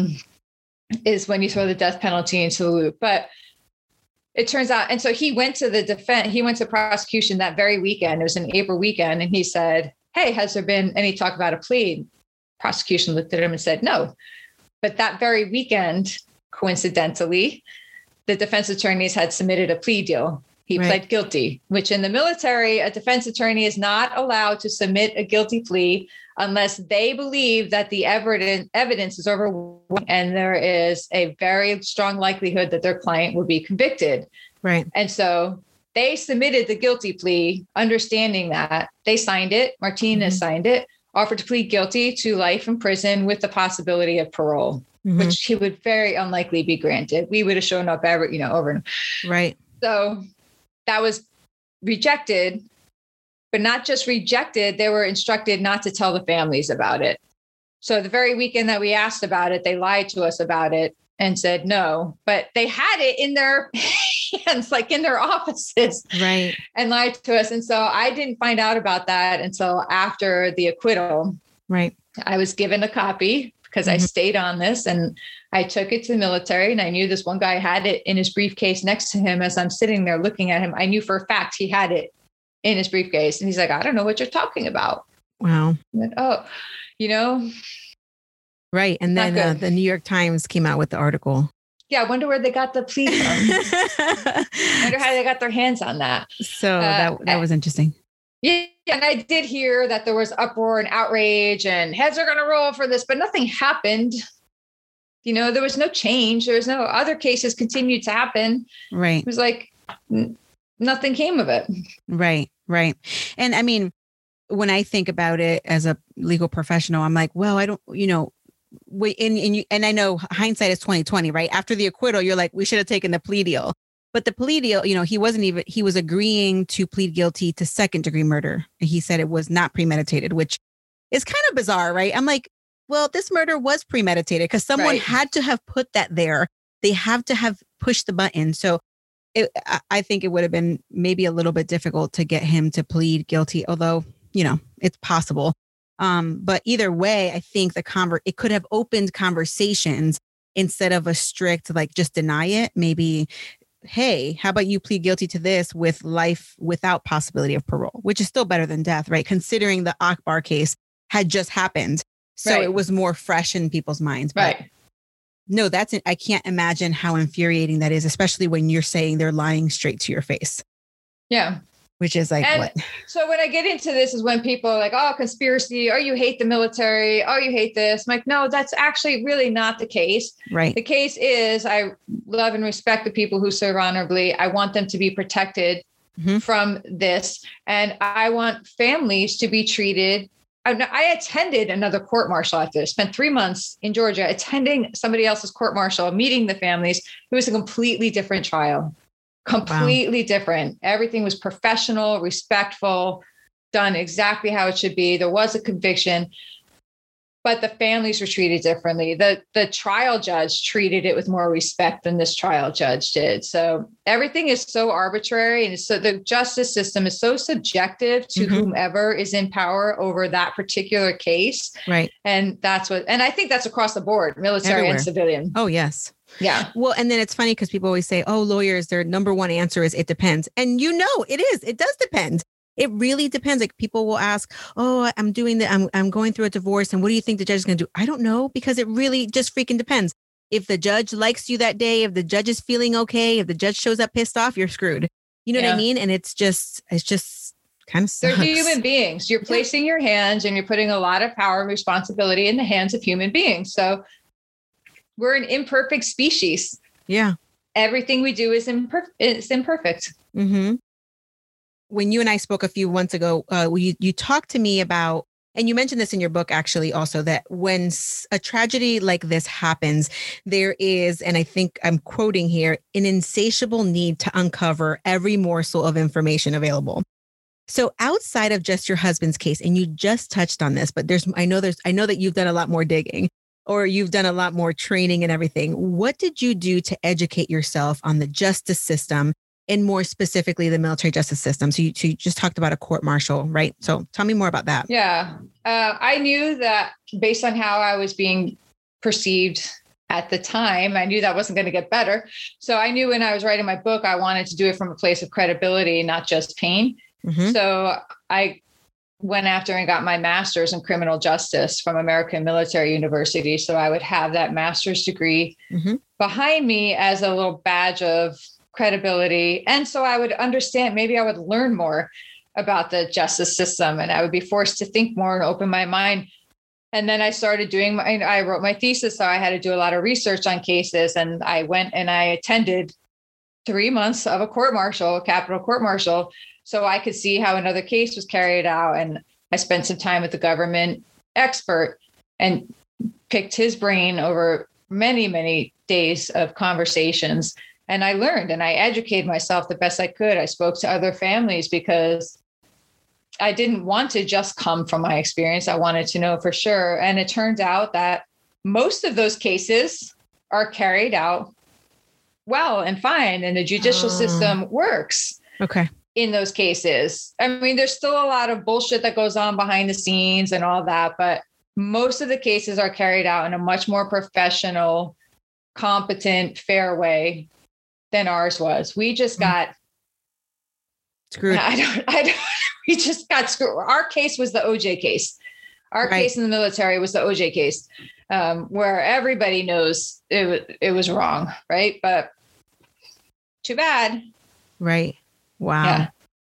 is when you throw the death penalty into the loop. But it turns out, and so he went to prosecution that very weekend. It was an April weekend. And he said, hey, has there been any talk about a plea? Prosecution looked at him and said, no. But that very weekend, coincidentally, the defense attorneys had submitted a plea deal. He pled guilty, which in the military, a defense attorney is not allowed to submit a guilty plea unless they believe that the evidence is overwhelming and there is a very strong likelihood that their client will be convicted. Right. And so they submitted the guilty plea, understanding that. They signed it. Martinez signed it, offered to plead guilty to life in prison with the possibility of parole, which he would very unlikely be granted. We would have shown up over and right. So that was rejected. But not just rejected, they were instructed not to tell the families about it. So the very weekend that we asked about it, they lied to us about it and said no, but they had it in their hands, like in their offices, right, and lied to us. And so I didn't find out about that until after the acquittal. Right. I was given a copy because I stayed on this, and I took it to the military, and I knew this one guy had it in his briefcase next to him. As I'm sitting there looking at him, I knew for a fact he had it in his briefcase. And he's like, I don't know what you're talking about. Wow. Like, Right. And then the New York Times came out with the article. Yeah. I wonder where they got the plea from. I wonder how they got their hands on that. So that was interesting. Yeah. And I did hear that there was uproar and outrage and heads are going to roll for this, but nothing happened. There was no change. There was no other cases continued to happen. Right. It was like nothing came of it. Right. Right. And I mean, when I think about it as a legal professional, I'm like, well, I don't, and I know hindsight is 2020, right? After the acquittal, you're like, we should have taken the plea deal. But the plea deal, he was agreeing to plead guilty to second degree murder. And he said it was not premeditated, which is kind of bizarre, right? I'm like, well, this murder was premeditated because someone had to have put that there. They have to have pushed the button. So I think it would have been maybe a little bit difficult to get him to plead guilty, although, it's possible. But either way, I think it could have opened conversations instead of a strict, like, just deny it. Maybe, hey, how about you plead guilty to this with life without possibility of parole, which is still better than death, right? Considering the Akbar case had just happened. So it was more fresh in people's minds. Right. No, that's it. I can't imagine how infuriating that is, especially when you're saying they're lying straight to your face. Yeah. Which is like, and what? So when I get into this is when people are like, oh, conspiracy, oh, you hate the military, oh, you hate this. I'm like, no, that's actually really not the case. Right. The case is I love and respect the people who serve honorably. I want them to be protected from this. And I want families to be treated. I attended another court martial after this, spent 3 months in Georgia attending somebody else's court martial, meeting the families. It was a completely different trial. Completely different. Everything was professional, respectful, done exactly how it should be. There was a conviction, but the families were treated differently. The trial judge treated it with more respect than this trial judge did. So everything is so arbitrary. And so the justice system is so subjective to whomever is in power over that particular case. Right. And I think that's across the board, military Everywhere. and civilian. Oh, yes. Yeah. Well, and then it's funny because people always say, oh, lawyers, their number one answer is it depends. And it is. It does depend. It really depends. Like people will ask, oh, I'm going through a divorce. And what do you think the judge is going to do? I don't know, because it really just freaking depends. If the judge likes you that day, if the judge is feeling okay, if the judge shows up pissed off, you're screwed. You know what I mean? And it's just kind of sucks. They're human beings. You're placing your hands and you're putting a lot of power and responsibility in the hands of human beings. So we're an imperfect species. Yeah. Everything we do is imperfect. Mm-hmm. When you and I spoke a few months ago, you talked to me about, and you mentioned this in your book actually also, that when a tragedy like this happens, there is, and I think I'm quoting here, an insatiable need to uncover every morsel of information available. So outside of just your husband's case, and you just touched on this, but I know that you've done a lot more digging, or you've done a lot more training and everything. What did you do to educate yourself on the justice system, and more specifically, the military justice system? So you just talked about a court martial, right? So tell me more about that. Yeah. I knew that based on how I was being perceived at the time, I knew that wasn't going to get better. So I knew when I was writing my book, I wanted to do it from a place of credibility, not just pain. So I went after and got my master's in criminal justice from American Military University. So I would have that master's degree behind me as a little badge of credibility. And so I would understand, maybe I would learn more about the justice system, and I would be forced to think more and open my mind. And then I started I wrote my thesis. So I had to do a lot of research on cases, and I went and I attended 3 months of a capital court martial, so I could see how another case was carried out. And I spent some time with the government expert and picked his brain over many, many days of conversations. And I learned and I educated myself the best I could. I spoke to other families because I didn't want to just come from my experience. I wanted to know for sure. And it turned out that most of those cases are carried out well and fine, and the judicial system works. Okay. In those cases. I mean, there's still a lot of bullshit that goes on behind the scenes and all that, but most of the cases are carried out in a much more professional, competent, fair way than ours was. We just got screwed. We just got screwed. Our case was the OJ case. Our case in the military was the OJ case, where everybody knows it was wrong, right? But too bad. Right. Wow. Yeah.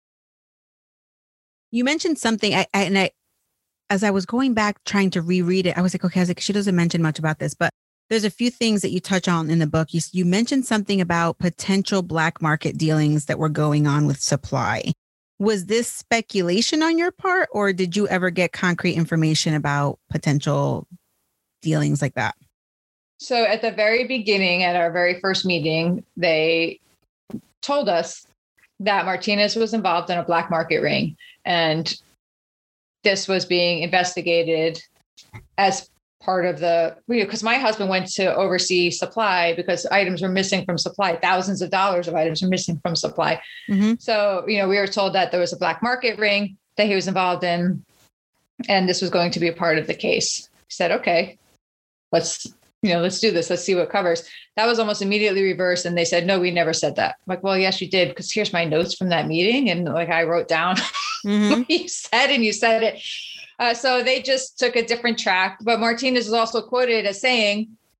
You mentioned something, as I was going back trying to reread it, I was like, she doesn't mention much about this, but there's a few things that you touch on in the book. You mentioned something about potential black market dealings that were going on with supply. Was this speculation on your part, or did you ever get concrete information about potential dealings like that? So at the very beginning, at our very first meeting, they told us that Martinez was involved in a black market ring, and this was being investigated as part of because my husband went to oversee supply because items were missing from supply. Thousands of dollars of items were missing from supply. So, we were told that there was a black market ring that he was involved in, and this was going to be a part of the case. He said, okay, let's do this. Let's see what covers. That was almost immediately reversed. And they said, no, we never said that. I'm like, well, yes, you did. Because here's my notes from that meeting. And I wrote down what you said, and you said it. So they just took a different track. But Martinez is also quoted as saying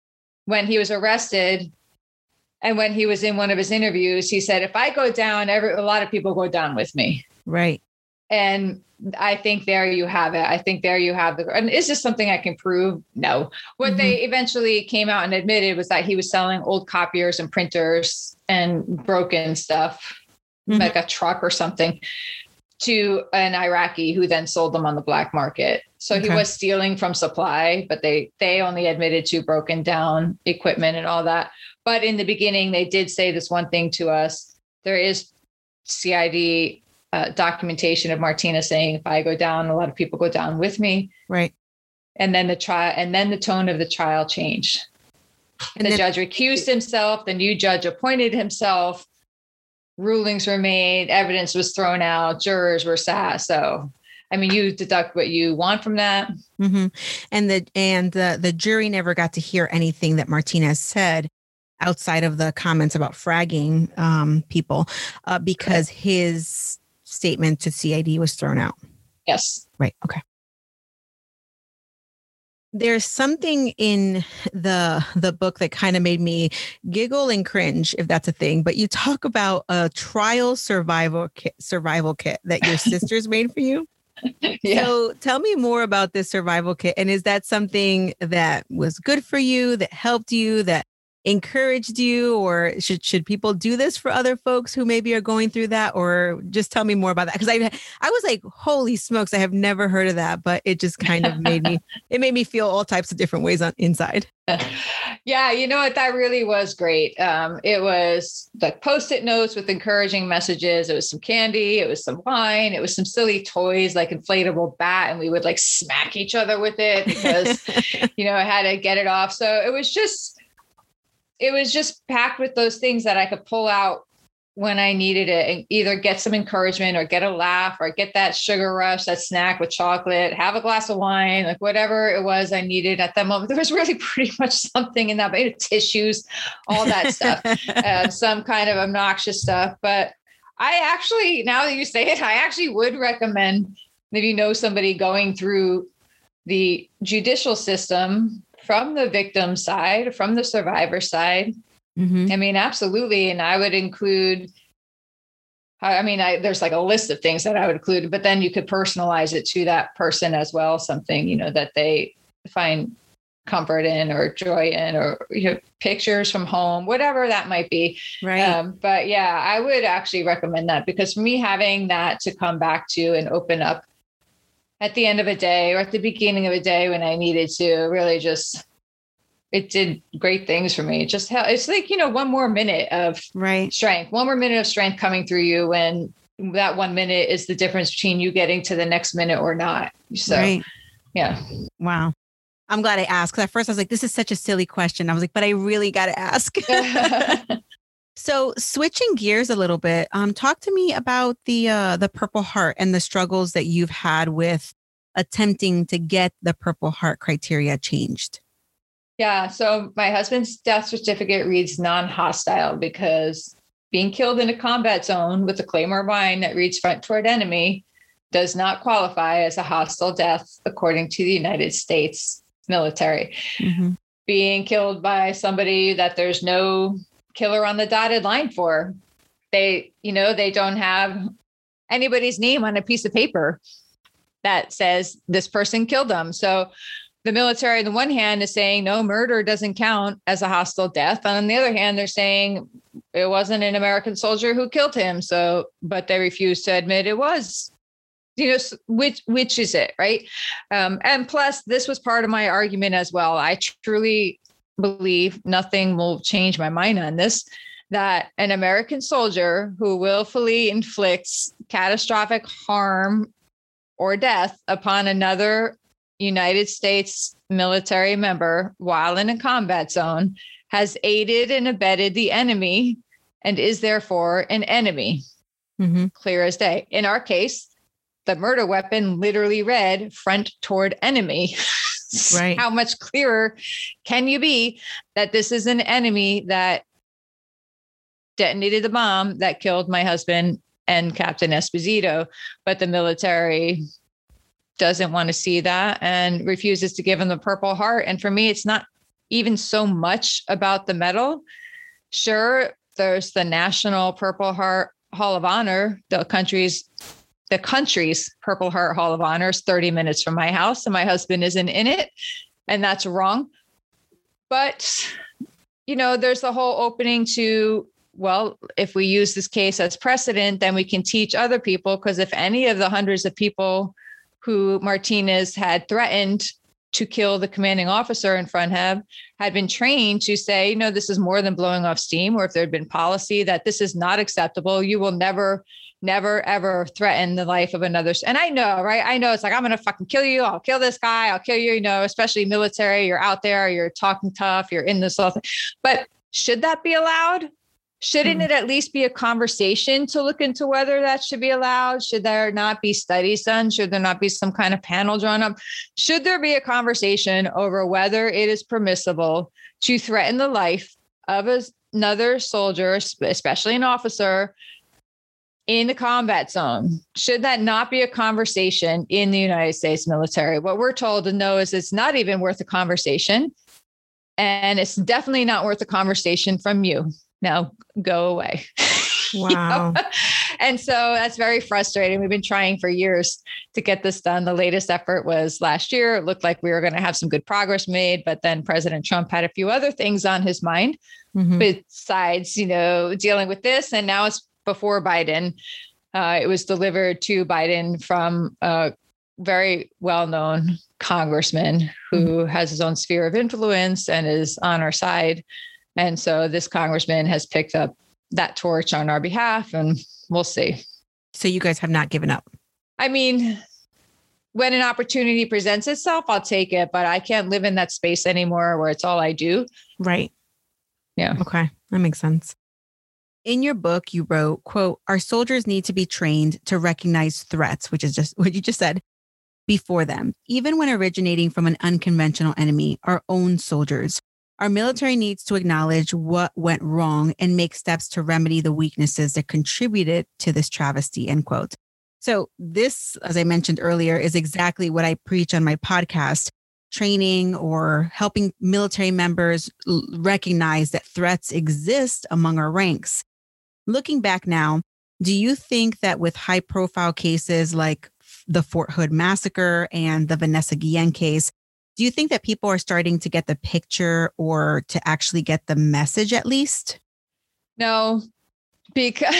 when he was arrested and when he was in one of his interviews, he said, if I go down, a lot of people go down with me. Right. And I think there you have it. I think there you have and is this something I can prove? No. What they eventually came out and admitted was that he was selling old copiers and printers and broken stuff, like a truck or something, to an Iraqi who then sold them on the black market. So he was stealing from supply, but they only admitted to broken down equipment and all that. But in the beginning, they did say this one thing to us. There is CID documentation of Martina saying, if I go down, a lot of people go down with me. Right. And then the tone of the trial changed. And the judge recused himself. The new judge appointed himself. Rulings were made. Evidence was thrown out. Jurors were sat. So, I mean, you deduct what you want from that. And the jury never got to hear anything that Martinez said outside of the comments about fragging people because his statement to CID was thrown out. Yes. Right. Okay. There's something in the book that kind of made me giggle and cringe, if that's a thing. But you talk about a trial survival kit that your sisters made for you. Yeah. So tell me more about this survival kit. And is that something that was good for you, that helped you, that encouraged you, or should people do this for other folks who maybe are going through that? Or just tell me more about that, because I was like, holy smokes, I have never heard of that, but it just kind of made me feel all types of different ways on inside. Yeah, you know what, that really was great. It was like Post-it notes with encouraging messages. It was some candy, it was some wine, it was some silly toys like inflatable bat, and we would like smack each other with it because I had to get it off. So it was just packed with those things that I could pull out when I needed it and either get some encouragement or get a laugh or get that sugar rush, that snack with chocolate, have a glass of wine, like whatever it was I needed at that moment. There was really pretty much something in that, but tissues, all that stuff, some kind of obnoxious stuff. But I actually, now that you say it, I actually would recommend if you know somebody going through the judicial system from the victim side, from the survivor side. I mean, absolutely. And I would include, there's like a list of things that I would include, but then you could personalize it to that person as well. Something, that they find comfort in or joy in, or pictures from home, whatever that might be. Right. But yeah, I would actually recommend that, because for me, having that to come back to and open up at the end of a day or at the beginning of a day when I needed to, really just, it did great things for me. It's like, one more minute of strength, one more minute of strength coming through you, when that 1 minute is the difference between you getting to the next minute or not. So, yeah. Wow. I'm glad I asked, because at first I was like, this is such a silly question. I was like, but I really got to ask. So switching gears a little bit, talk to me about the Purple Heart and the struggles that you've had with attempting to get the Purple Heart criteria changed. Yeah. So my husband's death certificate reads non-hostile, because being killed in a combat zone with a Claymore mine that reads front toward enemy does not qualify as a hostile death, according to the United States military. Being killed by somebody that there's no killer on the dotted line for, they don't have anybody's name on a piece of paper that says this person killed them. So the military, on the one hand, is saying no, murder doesn't count as a hostile death. And on the other hand, they're saying it wasn't an American soldier who killed him. So, but they refuse to admit it was, which is it, right? And plus, this was part of my argument as well. I truly believe, nothing will change my mind on this, that an American soldier who willfully inflicts catastrophic harm or death upon another United States military member while in a combat zone has aided and abetted the enemy and is therefore an enemy. Clear as day. In our case, the murder weapon literally read front toward enemy. Right. How much clearer can you be that this is an enemy that detonated the bomb that killed my husband and Captain Esposito? But the military doesn't want to see that and refuses to give him the Purple Heart. And for me, it's not even so much about the medal. Sure, there's the National Purple Heart Hall of Honor, the country's Purple Heart Hall of Honor is 30 minutes from my house, and my husband isn't in it, and that's wrong. But, there's the whole opening to, well, if we use this case as precedent, then we can teach other people, because if any of the hundreds of people who Martinez had threatened to kill the commanding officer in front of had been trained to say, this is more than blowing off steam, or if there had been policy that this is not acceptable, you will never, ever threaten the life of another. And I know, right? I know it's like, I'm going to fucking kill you. I'll kill this guy. I'll kill you, especially military. You're out there, you're talking tough, you're in this. But should that be allowed? Shouldn't it at least be a conversation to look into whether that should be allowed? Should there not be studies done? Should there not be some kind of panel drawn up? Should there be a conversation over whether it is permissible to threaten the life of another soldier, especially an officer, in the combat zone? Should that not be a conversation in the United States military? What we're told to know is it's not even worth a conversation. And it's definitely not worth a conversation from you. Now go away. Wow. And so that's very frustrating. We've been trying for years to get this done. The latest effort was last year. It looked like we were going to have some good progress made, but then President Trump had a few other things on his mind besides, dealing with this. And now it's before Biden. It was delivered to Biden from a very well-known congressman who has his own sphere of influence and is on our side. And so this congressman has picked up that torch on our behalf, and we'll see. So you guys have not given up? I mean, when an opportunity presents itself, I'll take it, but I can't live in that space anymore where it's all I do. Right. Yeah. Okay. That makes sense. In your book, you wrote, quote, "Our soldiers need to be trained to recognize threats," which is just what you just said, "before them, even when originating from an unconventional enemy, our own soldiers. Our military needs to acknowledge what went wrong and make steps to remedy the weaknesses that contributed to this travesty," end quote. So this, as I mentioned earlier, is exactly what I preach on my podcast, training or helping military members recognize that threats exist among our ranks. Looking back now, do you think that with high profile cases like the Fort Hood massacre and the Vanessa Guillen case, do you think that people are starting to get the picture or to actually get the message at least? No, because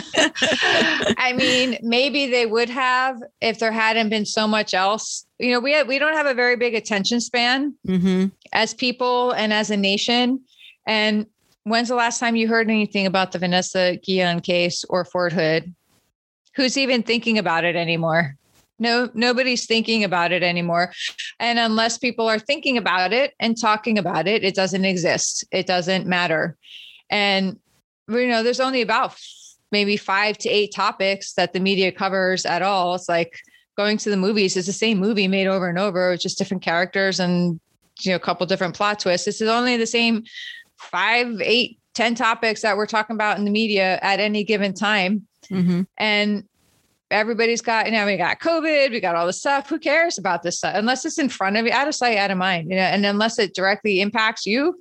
I mean, maybe they would have if there hadn't been so much else. We don't have a very big attention span as people and as a nation. And when's the last time you heard anything about the Vanessa Guillen case or Fort Hood? Who's even thinking about it anymore? No, nobody's thinking about it anymore. And unless people are thinking about it and talking about it, it doesn't exist. It doesn't matter. And, there's only about maybe 5 to 8 topics that the media covers at all. It's like going to the movies. It's the same movie made over and over with just different characters and, a couple different plot twists. This is only the same 5, 8, 10 topics that we're talking about in the media at any given time. And everybody's got, we got COVID, we got all this stuff. Who cares about this stuff? Unless it's in front of you, out of sight, out of mind, and unless it directly impacts you,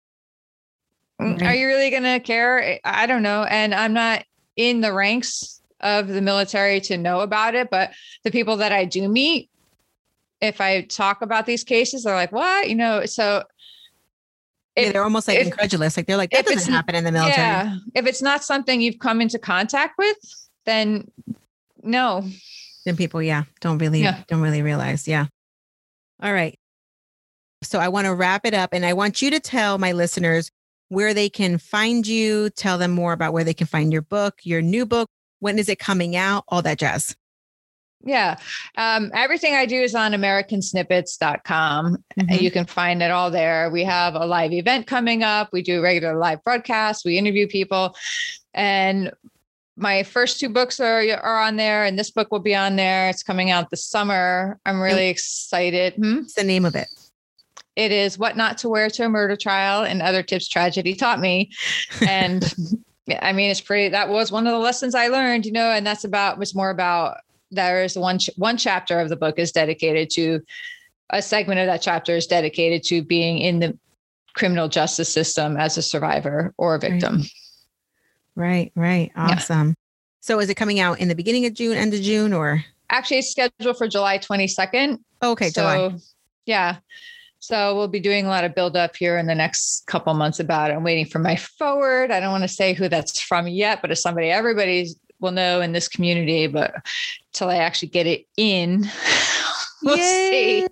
are you really going to care? I don't know. And I'm not in the ranks of the military to know about it, but the people that I do meet, if I talk about these cases, they're like, what? So they're almost like incredulous. Like they're like, that doesn't happen in the military. Yeah. If it's not something you've come into contact with, then no. Then people, don't really realize. Yeah. All right. So I want to wrap it up, and I want you to tell my listeners where they can find you, tell them more about where they can find your book, your new book. When is it coming out? All that jazz. Yeah. Everything I do is on americansnippets.com. You can find it all there. We have a live event coming up. We do regular live broadcasts. We interview people, and my first 2 books are on there, and this book will be on there. It's coming out this summer. I'm really excited. What's the name of it? It is What Not to Wear to a Murder Trial and Other Tips Tragedy Taught Me. And I mean, that was one of the lessons I learned, and was more about, there is one chapter of the book is dedicated to, a segment of that chapter is dedicated to being in the criminal justice system as a survivor or a victim. Right. Awesome. Yeah. So is it coming out in the beginning of June, end of June, or? Actually, it's scheduled for July 22nd. Okay, July. Yeah. So we'll be doing a lot of build up here in the next couple months about it. I'm waiting for my forward. I don't want to say who that's from yet, but it's somebody everybody will know in this community, but till I actually get it in, we'll see.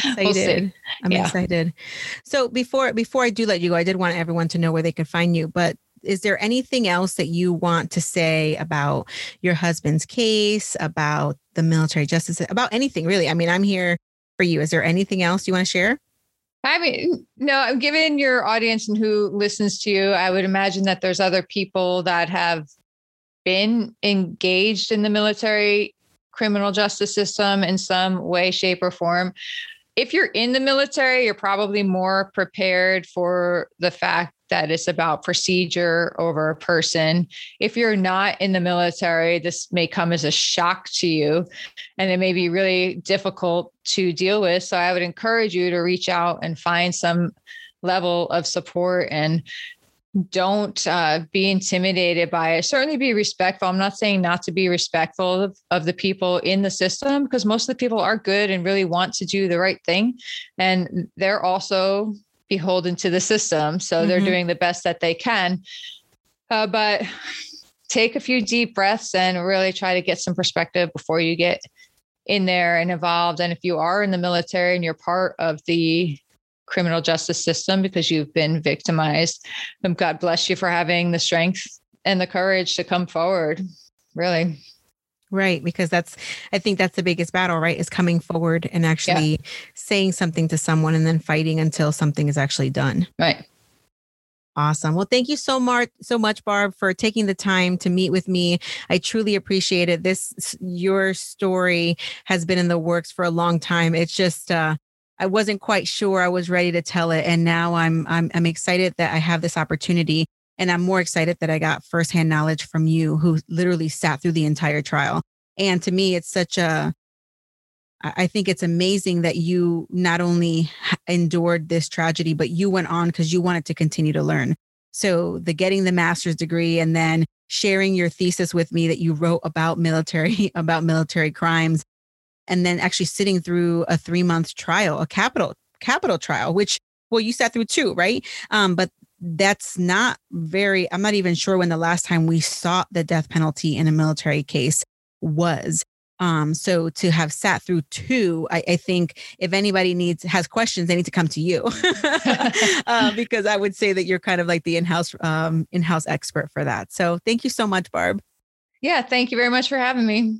I'm excited. So before I do let you go, I did want everyone to know where they could find you, but is there anything else that you want to say about your husband's case, about the military justice, about anything really? I mean, I'm here for you. Is there anything else you want to share? I mean, no, given your audience and who listens to you, I would imagine that there's other people that have been engaged in the military criminal justice system in some way, shape, or form. If you're in the military, you're probably more prepared for the fact that it's about procedure over a person. If you're not in the military, this may come as a shock to you, and it may be really difficult to deal with. So I would encourage you to reach out and find some level of support, and don't be intimidated by it. Certainly be respectful. I'm not saying not to be respectful of the people in the system, because most of the people are good and really want to do the right thing. And they're also beholden to the system. So they're doing the best that they can. But take a few deep breaths and really try to get some perspective before you get in there and involved. And if you are in the military and you're part of the criminal justice system because you've been victimized, God bless you for having the strength and the courage to come forward. Really. Right. Because I think that's the biggest battle, right? Is coming forward and actually saying something to someone and then fighting until something is actually done. Right. Awesome. Well, thank you so much, Barb, for taking the time to meet with me. I truly appreciate it. Your story has been in the works for a long time. It's just, I wasn't quite sure I was ready to tell it. And now I'm excited that I have this opportunity. And I'm more excited that I got firsthand knowledge from you, who literally sat through the entire trial. And to me, it's I think it's amazing that you not only endured this tragedy, but you went on because you wanted to continue to learn. So getting the master's degree and then sharing your thesis with me that you wrote about military crimes, and then actually sitting through a 3-month trial, a capital trial, which, well, you sat through 2, right? But that's not I'm not even sure when the last time we saw the death penalty in a military case was. So to have sat through 2, I think if anybody has questions, they need to come to you because I would say that you're kind of like the in-house expert for that. So thank you so much, Barb. Yeah. Thank you very much for having me.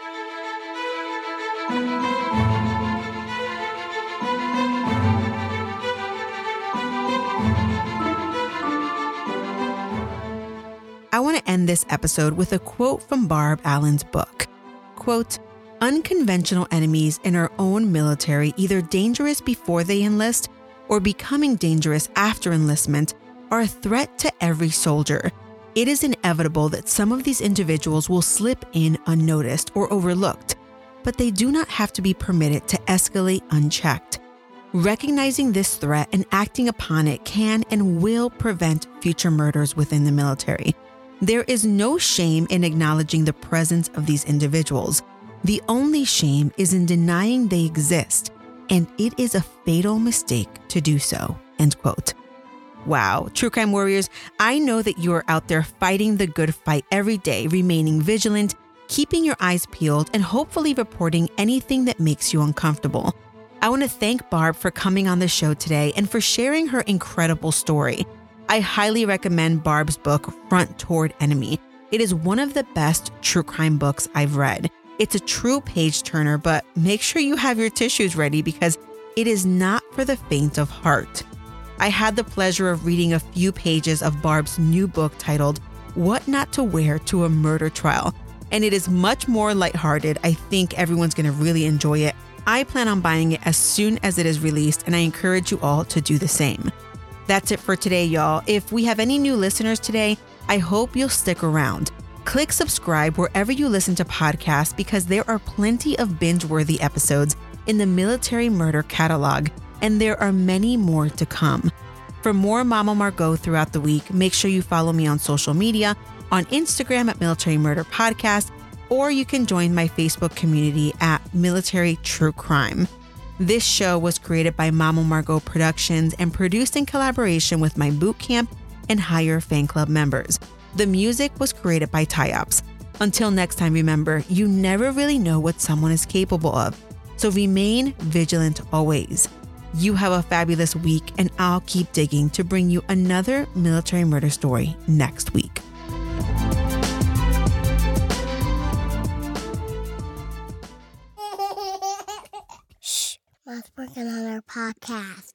I want to end this episode with a quote from Barb Allen's book. Quote, "Unconventional enemies in our own military, either dangerous before they enlist or becoming dangerous after enlistment, are a threat to every soldier. It is inevitable that some of these individuals will slip in unnoticed or overlooked, but they do not have to be permitted to escalate unchecked. Recognizing this threat and acting upon it can and will prevent future murders within the military. There is no shame in acknowledging the presence of these individuals. The only shame is in denying they exist, and it is a fatal mistake to do so." End quote. Wow. True crime warriors, I know that you are out there fighting the good fight every day, remaining vigilant, keeping your eyes peeled, and hopefully reporting anything that makes you uncomfortable. I want to thank Barb for coming on the show today and for sharing her incredible story. I highly recommend Barb's book, Front Toward Enemy. It is one of the best true crime books I've read. It's a true page turner, but make sure you have your tissues ready because it is not for the faint of heart. I had the pleasure of reading a few pages of Barb's new book titled What Not to Wear to a Murder Trial, and it is much more lighthearted. I think everyone's going to really enjoy it. I plan on buying it as soon as it is released, and I encourage you all to do the same. That's it for today, y'all. If we have any new listeners today, I hope you'll stick around. Click subscribe wherever you listen to podcasts because there are plenty of binge-worthy episodes in the Military Murder catalog, and there are many more to come. For more Mama Margot throughout the week, make sure you follow me on social media, on Instagram at Military Murder Podcast, or you can join my Facebook community at Military True Crime. This show was created by Mama Margot Productions and produced in collaboration with my boot camp and higher fan club members. The music was created by Tyops. Until next time, remember, you never really know what someone is capable of, so remain vigilant always. You have a fabulous week, and I'll keep digging to bring you another military murder story next week. Shh, Mom's working on our podcast.